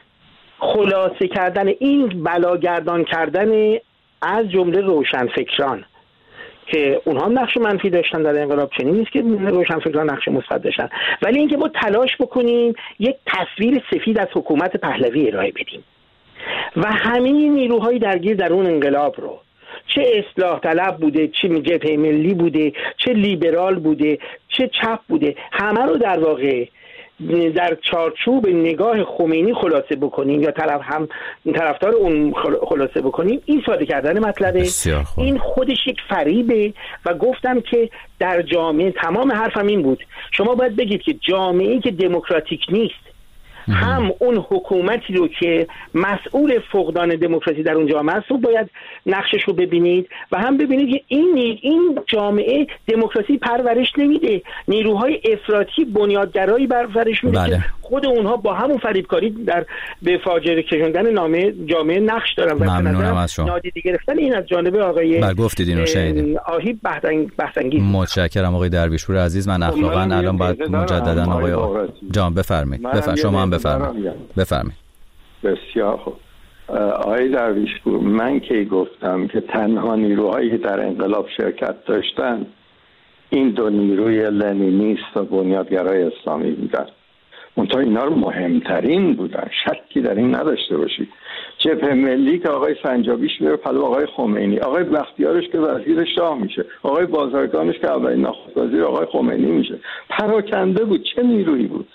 خلاصه کردن این بلاگردان کردن از جمله روشنفکران که اونها نقش منفی داشتن در انقلاب، چنین نیست که روشنفکران نقش مثبت داشتن، ولی اینکه ما تلاش بکنیم یک تصویر سفید از حکومت پهلوی ارائه بدیم و همه نیروهای درگیر در اون انقلاب رو، چه اصلاح طلب بوده، چه جبهه ملی بوده، چه لیبرال بوده، چه چپ بوده، همه رو در واقع در چارچوب نگاه خمینی خلاصه بکنیم یا طرف هم طرفدار اون خلاصه بکنیم، این ساده کردن مطلبه. این خودش یک فریبه و گفتم که در جامعه، تمام حرفم این بود، شما باید بگید که جامعه‌ای که دموکراتیک نیست هم اون حکومتی رو که مسئول فقدان دموکراسی در اون جامعه است رو باید نقشش رو ببینید و هم ببینید که این این جامعه دموکراسی پرورش نمیده، نیروهای افراطی بنیادگرایی پرورش میده. بله. خود اونها با همون فریبکاری در به فاجعه کشوندن نامه جامعه نقش دارن و
ممنونم از شما.
نادیده گرفتن این از جانب آقای
بله گفتید اینو شنیدیم.
آهی بحث‌انگیز.
متشکرم آقای درویشپور عزیز. من اخلاقا الان باید مجددا آقای جان بفرمایید. بفرمایید شما هم بفرمایید. بفرمایید.
بسیار خوب. آقای درویشپور، من که گفتم که تنها نیروهایی که در انقلاب شرکت داشتن این دو نیروی لنینیست و بنیادگرای اسلامی بودن. منتها اینا رو مهمترین بودن، شکی در این نداشته باشید. جبهه ملی که آقای سنجابیش میره پلو آقای خمینی، آقای بختیارش که وزیر شاه میشه، آقای بازرگانش که اولین نخست وزیر آقای خمینی میشه. پراکنده بود. چه نیرویی بود؟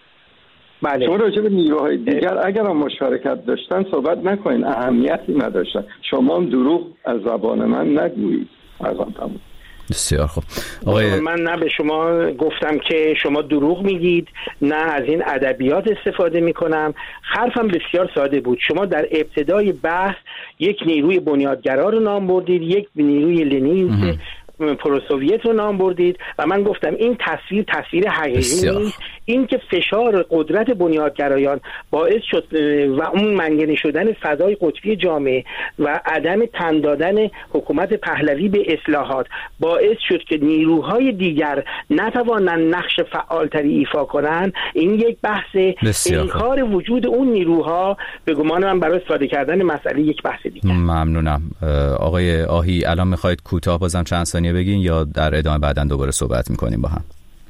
بله.
شما راجع به نیروهای دیگر اگر هم مشارکت داشتن صحبت نکنین، اهمیتی نداشتن. شما هم دروغ از زبان من نگویید. ازم تمام.
بسیار خوب. آقای
من نه به شما گفتم که شما دروغ میگید، نه از این ادبیات استفاده میکنم. حرفم بسیار ساده بود. شما در ابتدای بحث یک نیروی بنیادگرا رو نام بردید، یک نیروی لنین پروسوویت رو نام بردید و من گفتم این تصویر تصویر حقیقی نیست. این که فشار قدرت بنیادگرایان باعث شد و اون منگنه شدن فضای قطبی جامعه و عدم تن دادن حکومت پهلوی به اصلاحات باعث شد که نیروهای دیگر نتوانند نقش فعالتری ایفا کنند. این یک بحث. انکار وجود اون نیروها به گمان من برای ساده کردن مسئله یک بحث دیگر.
ممنونم. آقای آهی الان میخواید کوتاه بازم چند ثانیه بگین یا در ادامه بعداً دوباره صحبت میکنیم با هم؟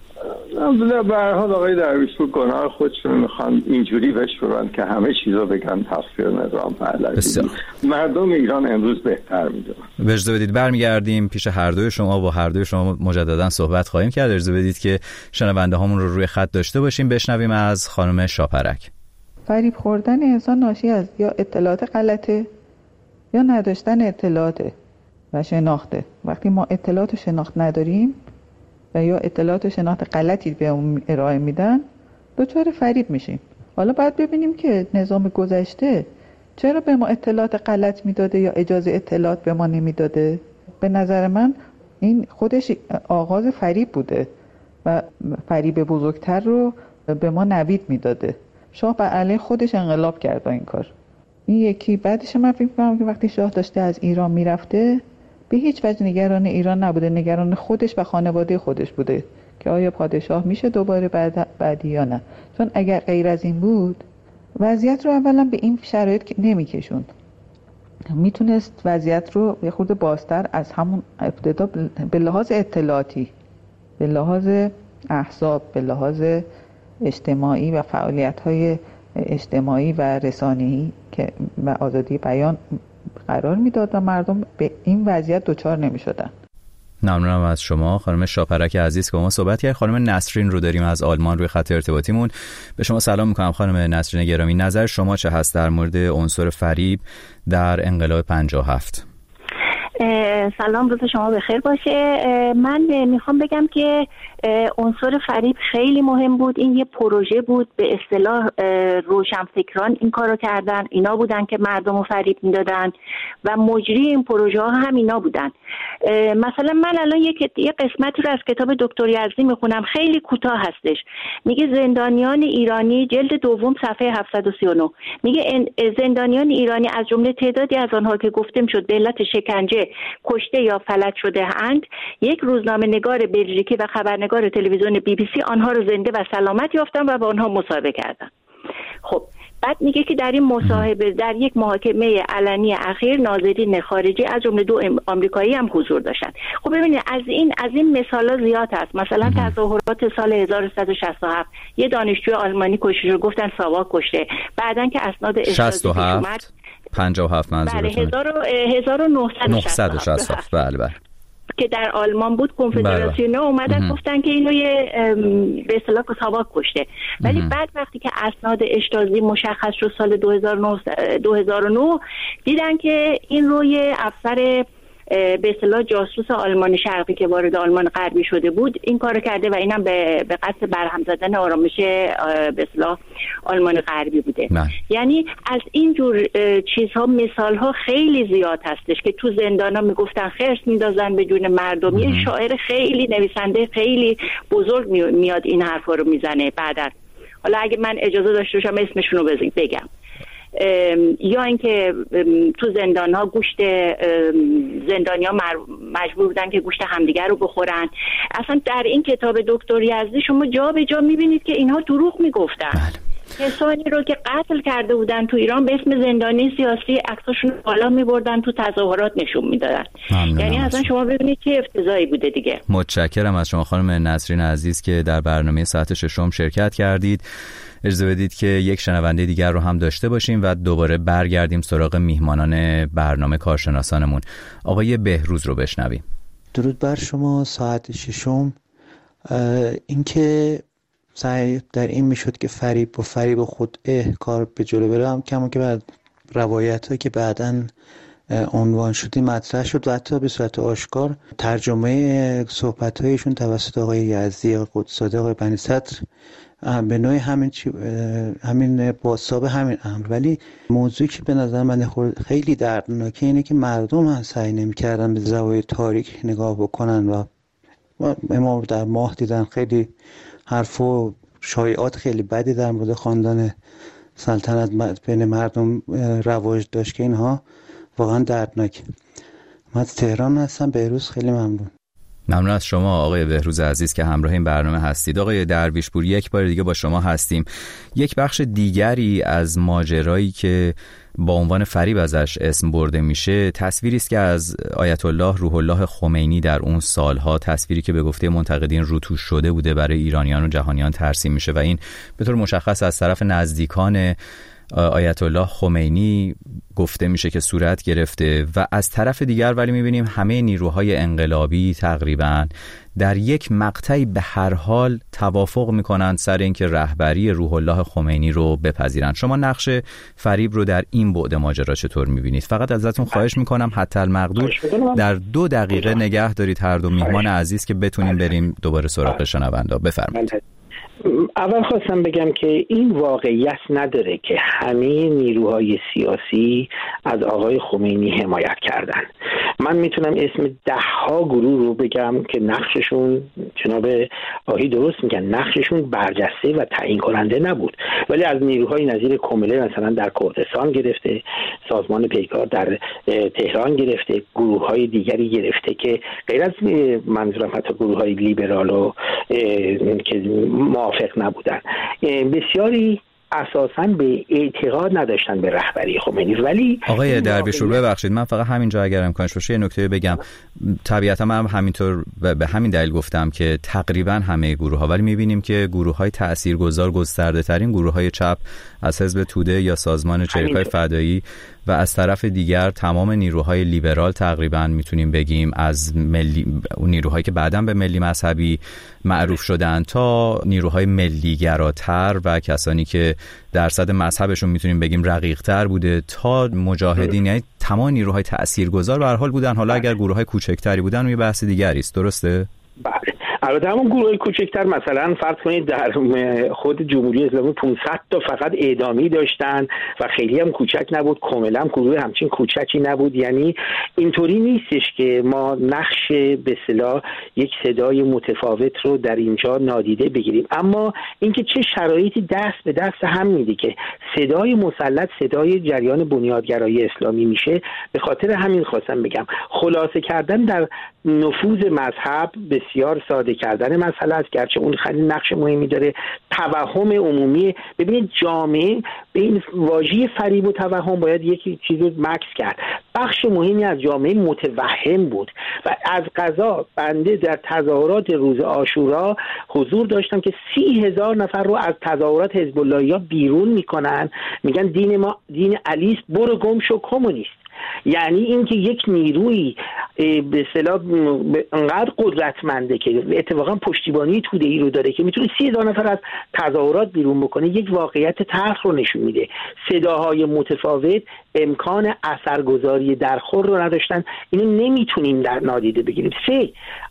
به هر حال آقای درویشپور گناه خودشون میخوان اینجوری بشورن که همه چیزا بگن تقصیر نظام پهلوی. مردم ایران امروز بهتر میدونن. اجازه
بدید برمیگردیم پیش هر دوی شما، با هر دوی شما مجددا صحبت خواهیم کرد. اجازه بدید که شنونده هامون رو روی خط داشته باشیم. بشنویم از خانم شاپرک.
فریب خوردن انسان ناشی از یا اطلاعات غلطه یا نداشتن اطلاعات و شناخته. وقتی ما اطلاعات و شناخت نداریم و یا اطلاعات و شناخت غلطی به اون ارائه میدن دچار فریب میشیم. حالا باید ببینیم که نظام گذشته چرا به ما اطلاعات غلط میداده یا اجازه اطلاعات به ما نمیداده. به نظر من این خودش آغاز فریب بوده و فریب بزرگتر رو به ما نوید میداده. شاه بر علیه خودش انقلاب کرد با این کار. این یکی. بعدش من فکر می‌کنم که وقتی شاه داشته از ایران میرفته به هیچ وجه نگران ایران نبوده، نگران خودش و خانواده خودش بوده که آیا پادشاه میشه دوباره بعد بعدی یا نه. چون اگر غیر از این بود وضعیت رو اولا به این شرایط نمیکشوند. میتونست وضعیت رو یه خورده بازتر از همون ابتدا به لحاظ اطلاعاتی، به لحاظ احزاب، به لحاظ اجتماعی و فعالیت‌های اجتماعی و رسانه‌ای که و آزادی بیان قرار میداد و مردم به این وضعیت دچار نمی‌شدن.
ممنونم از شما خانم شاپرک عزیز که با ما صحبت کرد. خانم نسرین رو داریم از آلمان روی خط ارتباطیمون. به شما سلام می‌کنم خانم نسرین گرامی. نظر شما چه هست در مورد عنصر فریب در انقلاب پنجاه و هفت؟
سلام، روز شما بخیر باشه. من میخوام بگم که عنصر فریب خیلی مهم بود. این یه پروژه بود، به اصطلاح روشنفکران این کارو کردن، اینا بودن که مردم رو فریب میدادن و مجری این پروژه ها هم اینا بودن. مثلا من الان یک یه قسمتی رو از کتاب دکتر یزدی میخونم، خیلی کوتاه هستش. میگه زندانیان ایرانی، جلد دوم صفحه هفتصد و سی و نه، میگه زندانیان ایرانی از جمله تعدادی از آنها که گفته میشد به علت شکنجه کشته یا فلج شده اند، یک روزنامه نگار بلژیکی و خبرنگار تلویزیون بی بی سی آنها رو زنده و سلامت یافتن و با آنها مصاحبه کردن. خب بعد میگه که در این مصاحبه در یک محاکمه علنی اخیر ناظرین خارجی از جمله دو آمریکایی هم حضور داشتن. خب ببینید از این از این مثالا زیاد هست. مثلا تظاهرات سال هزار و سیصد و شصت و هفت یه دانشجوی آلمانی کشته شد، گفتن ساواک کشته. بعدن که اسناد
شصت و هفت پنجاه و هفت منظورتون؟
بله هزار و نهصد و شصت و هفت.
بله بله.
که در آلمان بود، کنفدراسیون اومدن گفتن که اینو یه به اصطلاح ساواک کشته. ولی بعد وقتی که اسناد اشتازی مشخص شد سال دو هزار و نه دیدن که این روی افسر به اصطلاح جاسوس آلمان شرقی که وارد آلمان غربی شده بود این کارو کرده و اینم به به قصد برهم زدن آرامش به اصطلاح آلمان غربی بوده. نه. یعنی از این جور چیزها مثالها خیلی زیاد هستش که تو زندانا میگفتن خرس میندازن به جون مردم. یه شاعر خیلی نویسنده خیلی بزرگ میاد این حرفا رو میزنه بعدا. حالا اگه من اجازه داشته باشم اسمشون رو بگم. یا اینکه تو زندان ها گوشت زندانی ها مجبور بودن که گوشت همدیگر رو بخورن. اصلا در این کتاب دکتر یزدی شما جا به جا میبینید که اینها دروغ میگفتن. کسانی رو که قتل کرده بودن تو ایران به اسم زندانی سیاسی عکساشون بالا میبردن تو تظاهرات نشون میدادن. یعنی اصلا شما ببینید چه افتضاحی بوده دیگه.
متشکرم از شما خانم نسرین عزیز که در برنامه ساعت ششم شرکت کردید. اجازه بدید که یک شنونده دیگر رو هم داشته باشیم و دوباره برگردیم سراغ میهمانان برنامه کارشناسانمون. آقای بهروز رو بشنویم.
درود بر شما. ساعت ششم اینکه سعی در این میشد که فریب و فریب و خودعه کار به جلو بره، هم کما که بعد روایت هایی که بعداً عنوان شدی مطرح شد و حتی به صورت آشکار ترجمه صحبت هایشون توسط آقای یزدی، آقای قدس‌زاده، آقای بنی صدر به نوعی همین چی همین بازتاب همین امر. ولی موضوعی که به نظر من خیلی دردناکه اینه که مردم هم سعی نمی‌کردن به زوایای تاریک نگاه بکنن و ما در ماه دیدن خیلی حرف و شایعات خیلی بدی در مورد خاندان سلطنت بین مردم رواج داشت که اینها واقعا دردناکه. من از تهران هستم. بهروز خیلی ممنون.
ممنون از شما آقای بهروز عزیز که همراه این برنامه هستید. آقای درویشپور، یک بار دیگه با شما هستیم. یک بخش دیگری از ماجرایی که با عنوان فریب ازش اسم برده میشه تصویری است که از آیت الله روح الله خمینی در اون سالها، تصویری که به گفته منتقدین روتوش شده بوده، برای ایرانیان و جهانیان ترسیم میشه و این به طور مشخص از طرف نزدیکان آیت الله خمینی گفته میشه که صورت گرفته و از طرف دیگر ولی میبینیم همه نیروهای انقلابی تقریبا در یک مقطعی به هر حال توافق میکنند سر اینکه رهبری روح الله خمینی رو بپذیرند. شما نقش فریب رو در این بعد ماجرا چطور میبینید؟ فقط ازتون خواهش میکنم حتی المقدور در دو دقیقه نگه دارید هر دو میهمان عزیز که بتونیم بریم دوباره سراغ شنوندا. بفرمایید.
اول خواستم بگم که این واقعیت نداره که همه نیروهای سیاسی از آقای خمینی حمایت کردن. من میتونم اسم ده ها گروه رو بگم که نقششون، جناب آقای درست میگن، نقششون برجسته و تعیین کننده نبود، ولی از نیروهای نظیر کمله مثلا در کردستان گرفته، سازمان پیکار در تهران گرفته، گروه های دیگری گرفته که غیر از منظورم حتی گروه های لیبرال و که موافق نبودن، بسیاری اساساً به اعتقاد نداشتن به رهبری خمینی. ولی
آقای درویشپور ببخشید من فقط همینجا اگر امکانش باشه یه نکته بگم. طبیعتا من همینطور به همین دلیل گفتم که تقریبا همه گروه ها، ولی میبینیم که گروه های تاثیرگذار گسترده ترین گروه های چپ از حزب توده یا سازمان چریک‌های فدایی و از طرف دیگر تمام نیروهای لیبرال تقریبا میتونیم بگیم، از ملی اون نیروهایی که بعداً به ملی مذهبی معروف شدن تا نیروهای ملیگراتر و کسانی که درصد مذهبشون میتونیم بگیم رقیق‌تر بوده تا مجاهدین، یعنی تمام نیروهای تاثیرگذار به هر حال بودن. حالا اگر گروهای کوچکتری بودن اون یه بحث دیگری است. درسته؟
بله. البته همون گروه کوچکتر مثلا فرض کنید در خود جمهوری اسلامی پانصد تا فقط اعدامی داشتن و خیلی هم کوچک نبود، کاملا هم گروه همچین کوچکی نبود. یعنی اینطوری نیستش که ما نقش به اصطلاح یک صدای متفاوت رو در اینجا نادیده بگیریم، اما اینکه چه شرایطی دست به دست هم میده که صدای مسلط صدای جریان بنیادگرایی اسلامی میشه. به خاطر همین خواستم بگم خلاصه کردن در نفوذ مذهب بسیار ساده کردن مسئله است، گرچه اون خیلی نقش مهمی داره. توهم عمومی، ببینید جامعه به این واژه فریب و توهم باید یکی چیز رو مکس کرد. بخش مهمی از جامعه متوهم بود و از قضا بنده در تظاهرات روز عاشورا حضور داشتم که سی هزار نفر رو از تظاهرات حزب اللهیا بیرون میکنن، میگن دین ما دین علی است، برو گم شو کمونیست. یعنی اینکه یک نیروی به اصطلاح انقدر قدرتمنده که اتفاقا پشتیبانی توده‌ای رو داره که میتونه سی هزار نفر از تظاهرات بیرون بکنه، یک واقعیت تلخ رو نشون میده. صداهای متفاوت امکان اثرگذاری در خور رو نداشتن. اینو نمیتونیم در نادیده بگیریم. سه،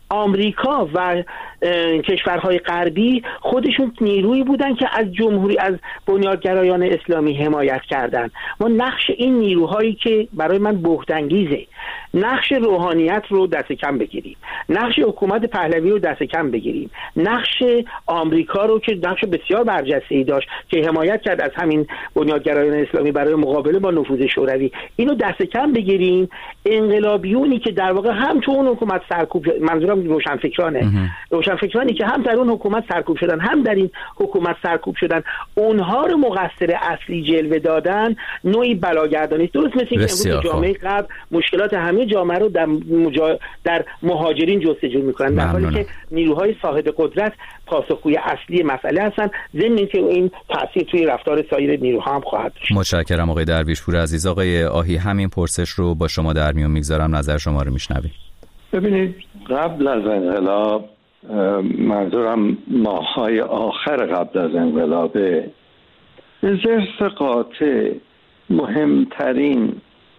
آمریکا و کشورهای غربی خودشون نیرویی بودن که از جمهوری از بنیادگرایان اسلامی حمایت کردن. ما نقش این نیروهایی که برای من بهت‌انگیزه، نقش روحانیت رو دست کم بگیریم، نقش حکومت پهلوی رو دست کم بگیریم، نقش آمریکا رو که نقش بسیار برجسته‌ای داشت که حمایت کرد از همین بنیادگرایان اسلامی برای مقابله با نفوذ شوروی، اینو دست کم بگیریم. انقلابیونی که در واقع هم تو اون حکومت سرکوب، منظورم روشنفکرانه، روشنفکرانی که هم در اون حکومت سرکوب شدن هم در این حکومت سرکوب شدن، اونها رو مقصر اصلی جلوه دادن نوعی بلاگردانی است. درست مثل اینکه جامعه قبل مشکلات همه جامعه رو در مجا... در مهاجرین جستجو میکنن، در حالی که نیروهای صاحب قدرت پاسخگوی اصلی مسئله هستن، ضمن اینکه این تاثیر توی رفتار سایر نیروها هم خواهد داشت.
متشکرم آقای درویشپور عزیز. آقای آهی همین پرسش رو با شما در میون میگذارم، نظر شما رو میشنویم.
ببینید قبل از انقلاب، منظورم ماه‌های آخر قبل از انقلاب، زرس قاطع مهمترین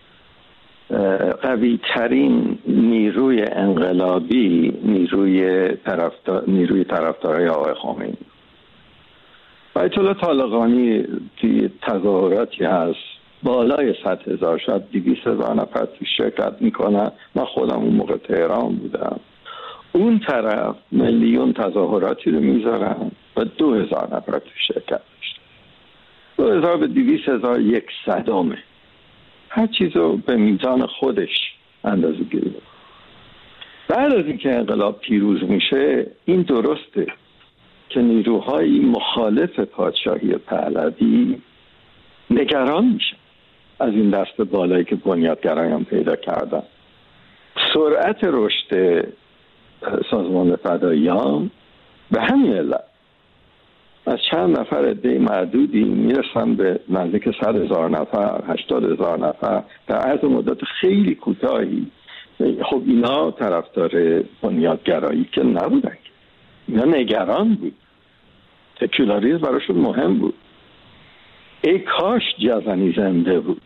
قوی ترین نیروی انقلابی نیروی طرفدار نیروی طرفدارای آقای خمینی. آیت الله طالقانی توی تظاهراتی هست بالای صد هزار شاید دویست هزار نفر توی شرکت میکنن. من خودم اون موقع تهران بودم. اون طرف میلیون تظاهراتی رو میذارن و دو هزار نفر توی شرکت داشتن. دو هزار به دویست هزار یک صدامه. هر چیز رو به میزان خودش اندازه گیری. بعد از اینکه انقلاب پیروز میشه این درسته که نیروهای مخالف پادشاهی پهلوی نگران میشن از این دست بالایی که بنیادگرایان پیدا کردن. سرعت رشد سازمان فداییان به همین علت از چند نفر عده معدودی میرسن به نزدیک صد هزار نفر، هشتاد هزار نفر در عرض مدت خیلی کوتاهی. خب اینا طرفدار بنیادگرایی که نبودن، اینا نگران بود. سکولاریسم براشون مهم بود. ای کاش جزنی زنده بود.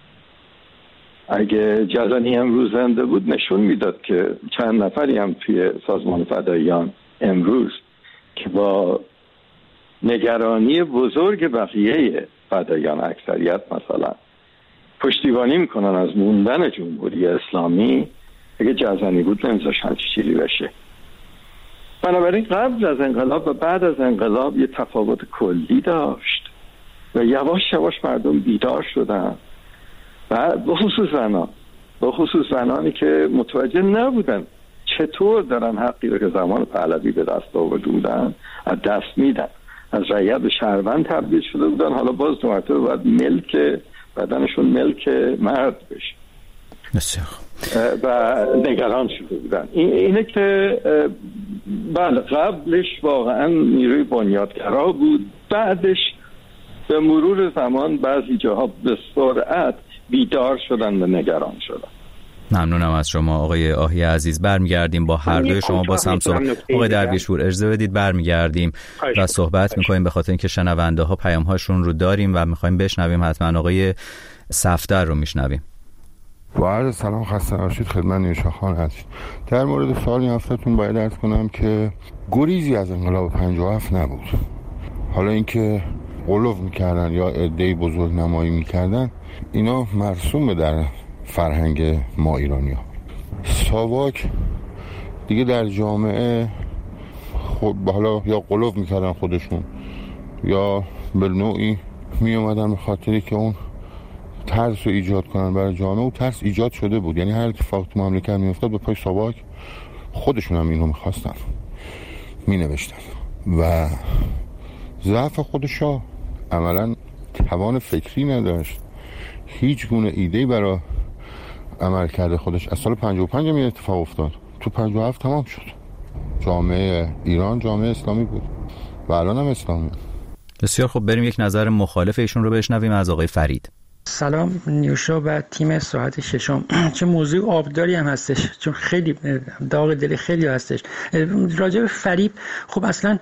اگه جزنی امروز زنده بود نشون میداد که چند نفری هم توی سازمان فداییان امروز که با نگرانی بزرگ بقیه فداییان اکثریت مثلا پشتیبانی میکنن از موندن جمهوری اسلامی، اگه جزنی بود نمیذاش همچی چیزی بشه. بنابراین قبل از انقلاب و بعد از انقلاب یه تفاوت کلی داشت و یواش یواش مردم بیدار شدن و به خصوص زنان به خصوص زنانی که متوجه نبودن چطور دارن حقی رو که زمان پهلوی به دست آورده بودن از دست میدن. از رعیت به شهروند تبدیل شده بودن، حالا باز دو مرتبه باید ملک بدنشون ملک مرد بشه و نگران شده بودن. این اینه که بله قبلش واقعا نیروی بنیادگرا بود، بعدش به مرور زمان بعضی جاها به سرعت بیدار شدن و نگران شدن.
ممنونم از شما آقای آهی عزیز. برمیگردیم با هر دوی شما با هم صحبت. آقای درویشپور اجازه بدید برمیگردیم و صحبت میکنیم، به خاطر اینکه شنونده ها پیام هاشون رو داریم و میخوایم بشنویم. حتما آقای صفدر رو میشنویم.
با عرض سلام، خسته نباشید. خدمت نیوشاخان هست. در مورد سوالی هفتتون باید عرض کنم که گریزی از انقلاب پنجاه و هفت نبود. حالا اینکه غلو میکردن یا عده‌ای بزرگ نمایی میکردن اینا مرسومه در فرهنگ ما ایرانی ها. ساواک دیگه در جامعه خود حالا یا غلو میکردن خودشون یا به نوعی میومدن به خاطری که اون ترس رو ایجاد کنن برای جامعه. و ترس ایجاد شده بود، یعنی هر اتفاق تو مملکت میافتاد به پای ساواک خودشون هم اینو میخواستن مینوشتن و ضعف خودشا عملا توان فکری نداشت، هیچ گونه ایده‌ای برای عمل کرده خودش. از سال پنجاه و پنج این اتفاق افتاد، تو پنجاه و هفت تمام شد. جامعه ایران جامعه اسلامی بود و الان هم اسلامی.
بسیار خب، بریم یک نظر مخالف ایشون رو بشنویم از آقای فرید.
سلام نیوشا و تیم ساعت ششم. چه موضوع آبداری هم هستش، چون خیلی داغ دل خیلی هستش راجع به فریب. خب اصلا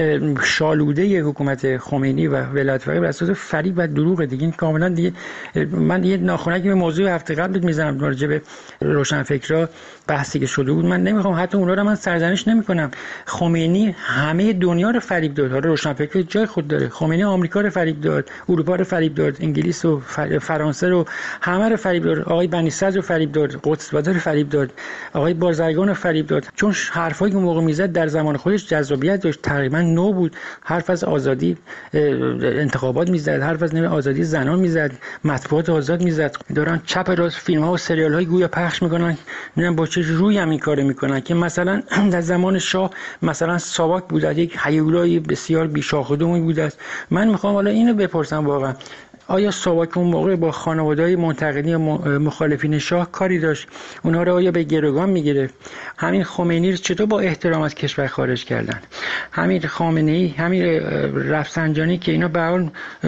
شالوده حکومت خمینی و ولایت فقیه بر اساس فریب و دروغ دیگه. این کاملا دیگه من یه ناخونکی به موضوع هفته قبل میزنم راجع به روشنفکرا بحثی که شده بود. من نمیخوام حتی اونا رو من سرزنش نمیکنم. خمینی همه دنیا رو فریب داد. حالا روشنفکر جای خود داره. خمینی آمریکا رو فریب داد، اروپا رو فریب داد، انگلیس و فرانسه رو همه رو فریب داد. آقای بنی صدر رو فریب داد، قدس بازار رو فریب داد، آقای بازرگان رو فریب داد. چون حرفایی که اون موقع میزد در زمان خودش جذابیت داشت، تقریبا نو بود. حرف از آزادی انتخابات میزد، حرف از آزادی زنان میزد، مطبوعات آزاد میزد. دارن چپ راست فیلم ها و سریال های گویا پخش میکنن. نمیدونم با چه روی هم این کارو میکنن که مثلا در زمان شاه مثلا ساواک بود، یک هیولای بسیار بیشاخدومی بود است. من میخوام حالا اینو بپرسم واقعا آیا ساواک اون موقع با خانواده‌های منتقدین و مخالفین شاه کاری داشت؟ اونها رو آیا به گروگان میگرفت؟ همین خمینی رو چطور با احترام از کشور خارج کردن؟ همین خامنه‌ای، همین رفسنجانی که اینا به حال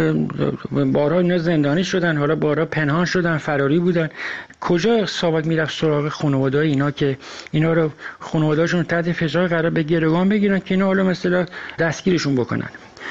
بارها اینا زندانی شدن، حالا بارها پنهان شدن، فراری بودن. کجا ساواک میرفت سراغ خانواده‌های اینا که اینا رو خانواده‌هاشون تحت فشار قرار به گروگان بگیرن که اینا حالا مثلا دستگیرشون بکنن؟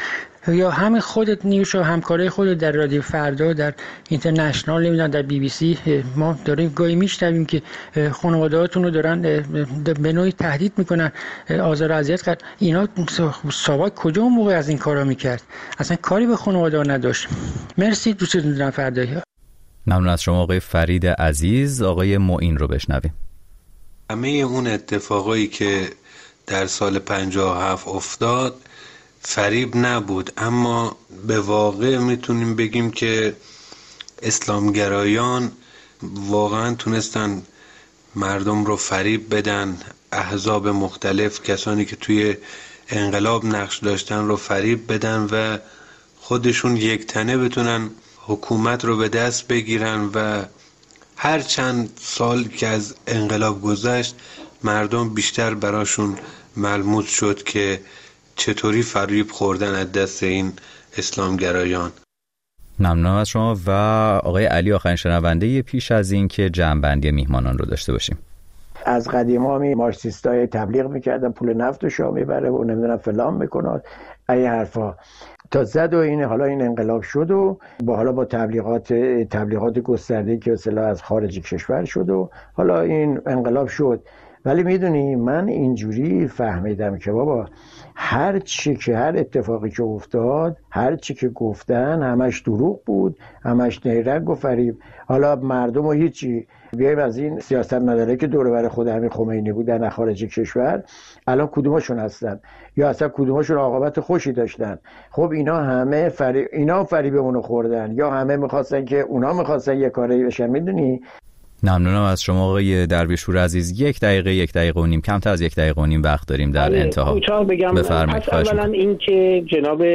یا همین خودت نیوش و همکارای خودت در رادیو فردا، در اینترنشنال، نمیدونم در بی بی سی، ما داریم گاهی میشنویم که خانواده‌هاتون رو دارن به نوعی تهدید میکنن، آزار و اذیت کرد. اینا ساواک کجا اون موقع از این کارا میکرد؟ اصلا کاری به خانواده‌ها نداشت. مرسی، دوستتون دارم. فردایی
ممنون از شما آقای فرید عزیز. آقای معین رو بشنویم.
همه اون اتفاقایی که در سال پنجاه و هفت افتاد فریب نبود، اما به واقع میتونیم بگیم که اسلامگرایان واقعا تونستن مردم رو فریب بدن، احزاب مختلف، کسانی که توی انقلاب نقش داشتن رو فریب بدن و خودشون یک تنه بتونن حکومت رو به دست بگیرن و هر چند سال که از انقلاب گذشت مردم بیشتر براشون ملموس شد که چطوری فریب خوردن از دست این اسلامگرایان.
ممنونم از شما. و آقای علی آخرین شنونده پیش از این که جمع‌بندی میهمانان رو داشته باشیم.
از قدیما می مارکسیستای تبلیغ میکردن پول نفت و شاه میبره و نمیدونم فلان میکنه این حرفا تا زد و این حالا این انقلاب شد و با حالا با تبلیغات تبلیغات گسترده که اصلا از خارج کشور شد و حالا این انقلاب شد. ولی میدونی من اینجوری فهمیدم که بابا هر چی که هر اتفاقی که افتاد، هر چی که گفتن همش دروغ بود، همش نیرنگ و فریب. حالا مردم و هیچی. بیایم از این سیاست مداره که دور بر خود همین خمینی بودن در خارج کشور، الان کدومشون هستن یا اصلا کدومشون عاقبت خوشی داشتن؟ خب اینا همه فریب، اینا فریب اونو خوردن یا همه میخواستن که اونا میخواستن یه کاری بشن. میدونی؟
ممنونم از شما آقای درویشپور عزیز. یک دقیقه یک دقیقه و نیم، کمتر از یک دقیقه و نیم وقت داریم در انتها.
کوتاه بگم.
بفرمایید.
اولا این که جناب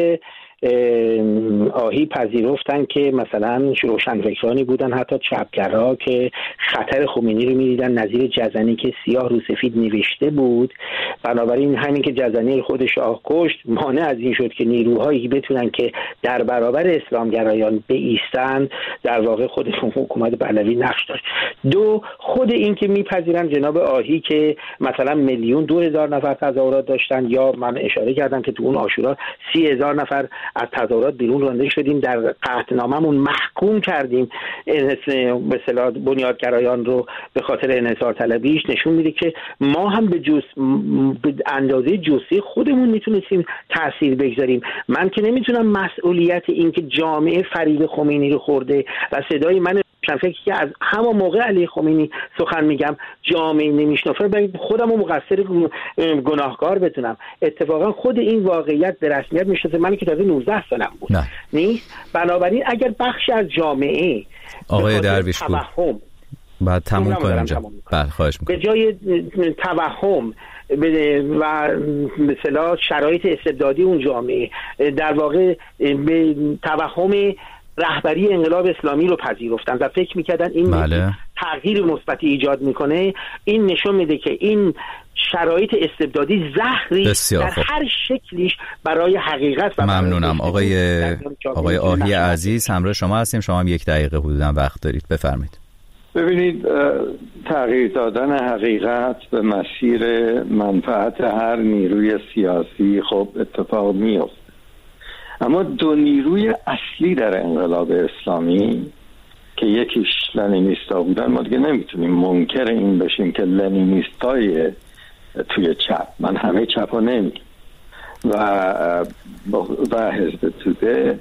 آهی پذیرفتن که مثلا روشنفکرانی بودن، حتی چپگرا، که خطر خمینی رو می‌دیدن، نظیر جزنی که سیاه رو سفید نوشته بود. بنابراین همین که جزنی خودش آه کشت مانع از این شد که نیروهایی بتونن که در برابر اسلامگرایان بایستن، در واقع خود حکومت پهلوی نقش داشت. دو، خود این که میپذیرن جناب آهی که مثلا میلیون دو هزار نفر تظاهرات داشتن، یا من اشاره کردم که تو اون عاشورا سی هزار نفر از تظاهرات بیرون رانده شدیم، در قطعناممون محکوم کردیم به اصطلاح بنیادگرایان رو به خاطر انحصار طلبیش. نشون میده که ما هم به جز به اندازه جزئی خودمون میتونستیم تاثیر بگذاریم. من که نمیتونم مسئولیت این که جامعه فریب خمینی رو خورده و صدای من فکر که از همون موقع علی خمینی سخن میگم جامعه نمیشناسه باید خودم رو مقصر گناهکار بتونم. اتفاقا خود این واقعیت به رسمیت میشناسه. من که تازه نوزده سالم بود نه. نیست. بنابراین اگر بخشی از جامعه
آقای درویشپور بعد تموم کنیم اینجا. بله خواهش میکنم.
به جای توهم و به اصطلاح شرایط استبدادی اون جامعه در واقع به توهم رهبری انقلاب اسلامی رو پذیرفتن و فکر میکردن این
بله.
تغییر مثبتی ایجاد میکنه. این نشون میده که این شرایط استبدادی زهری در
خوب.
هر شکلیش برای حقیقت و
ممنونم. آقای آقای آهی عزیز همراه شما هستیم. شما هم یک دقیقه حدودا وقت دارید، بفرمایید.
ببینید، تغییر دادن حقیقت به مسیر منفعت هر نیروی سیاسی خب اتفاق میفته، اما دو نیروی اصلی در انقلاب اسلامی که یکیش لنینیستا بودن، ما دیگه نمیتونیم منکر این بشیم که لنینیستای توی چپ، من همه چپ ها نمیگم، و و حزب توده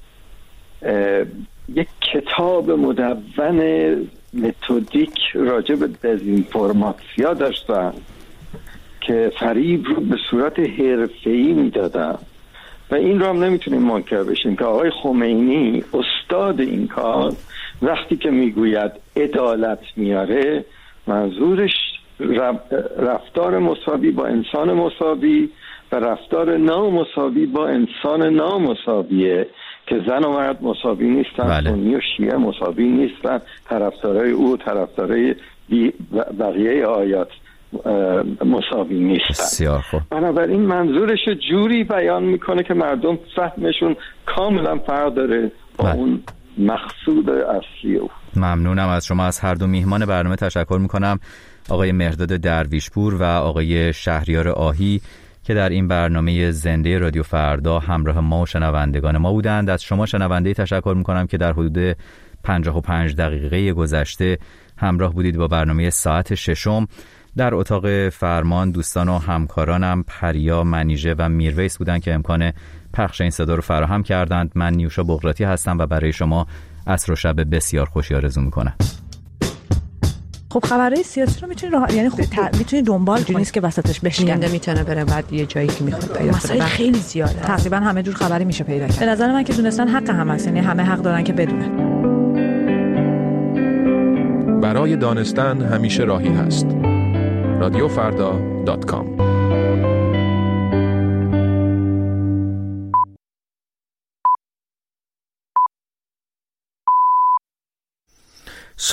یک کتاب مدون متدیک راجع به دزینفورماسیا داشتن که فریب رو به صورت حرفه‌ای میدادن و این رو هم نمیتونیم منکر بشیم که آقای خمینی استاد این کار وقتی که میگوید عدالت میاره منظورش رفتار مساوی با انسان مساوی و رفتار نامساوی با انسان نامساویه که زن و مرد مساوی نیستن، سنی و شیعه مساوی نیستن، طرفدارای او طرفدارای بقیه آیات مساوی نیستن. بنابراین منظورش جوری بیان میکنه که مردم فهمشون کاملا فرق داره با بله. اون مقصود اصلی او.
ممنونم از شما. از هر دو میهمان برنامه تشکر میکنم، آقای مهرداد درویشپور و آقای شهریار آهی. که در این برنامه زنده رادیو فردا همراه ما و شنوندگان ما بودند. از شما شنونده تشکر میکنم که در حدود پنجاه و پنج دقیقه گذشته همراه بودید با برنامه ساعت ششم. در اتاق فرمان دوستان و همکارانم پریا منیژه و میرویس بودند که امکان پخش این صدا رو فراهم کردند. من نیوشا بغراتی هستم و برای شما عصر و شب بسیار خوشی آرزو میکنم.
خب خبرهای سیاسی رو میتونی راه... یعنی خب ت... میتونی دنبال کنی، نیست که وسطش بشکنه.
میتونه بره بعد یه جایی که میخواد پیدا کنه.
مسائل خیلی زیاده. تقریبا همه جور خبری میشه پیدا کرد. به نظر من که دونستن حق همه است، یعنی همه حق دارن که بدونن.
برای دانستن همیشه راهی هست. رادیو فردا دات کام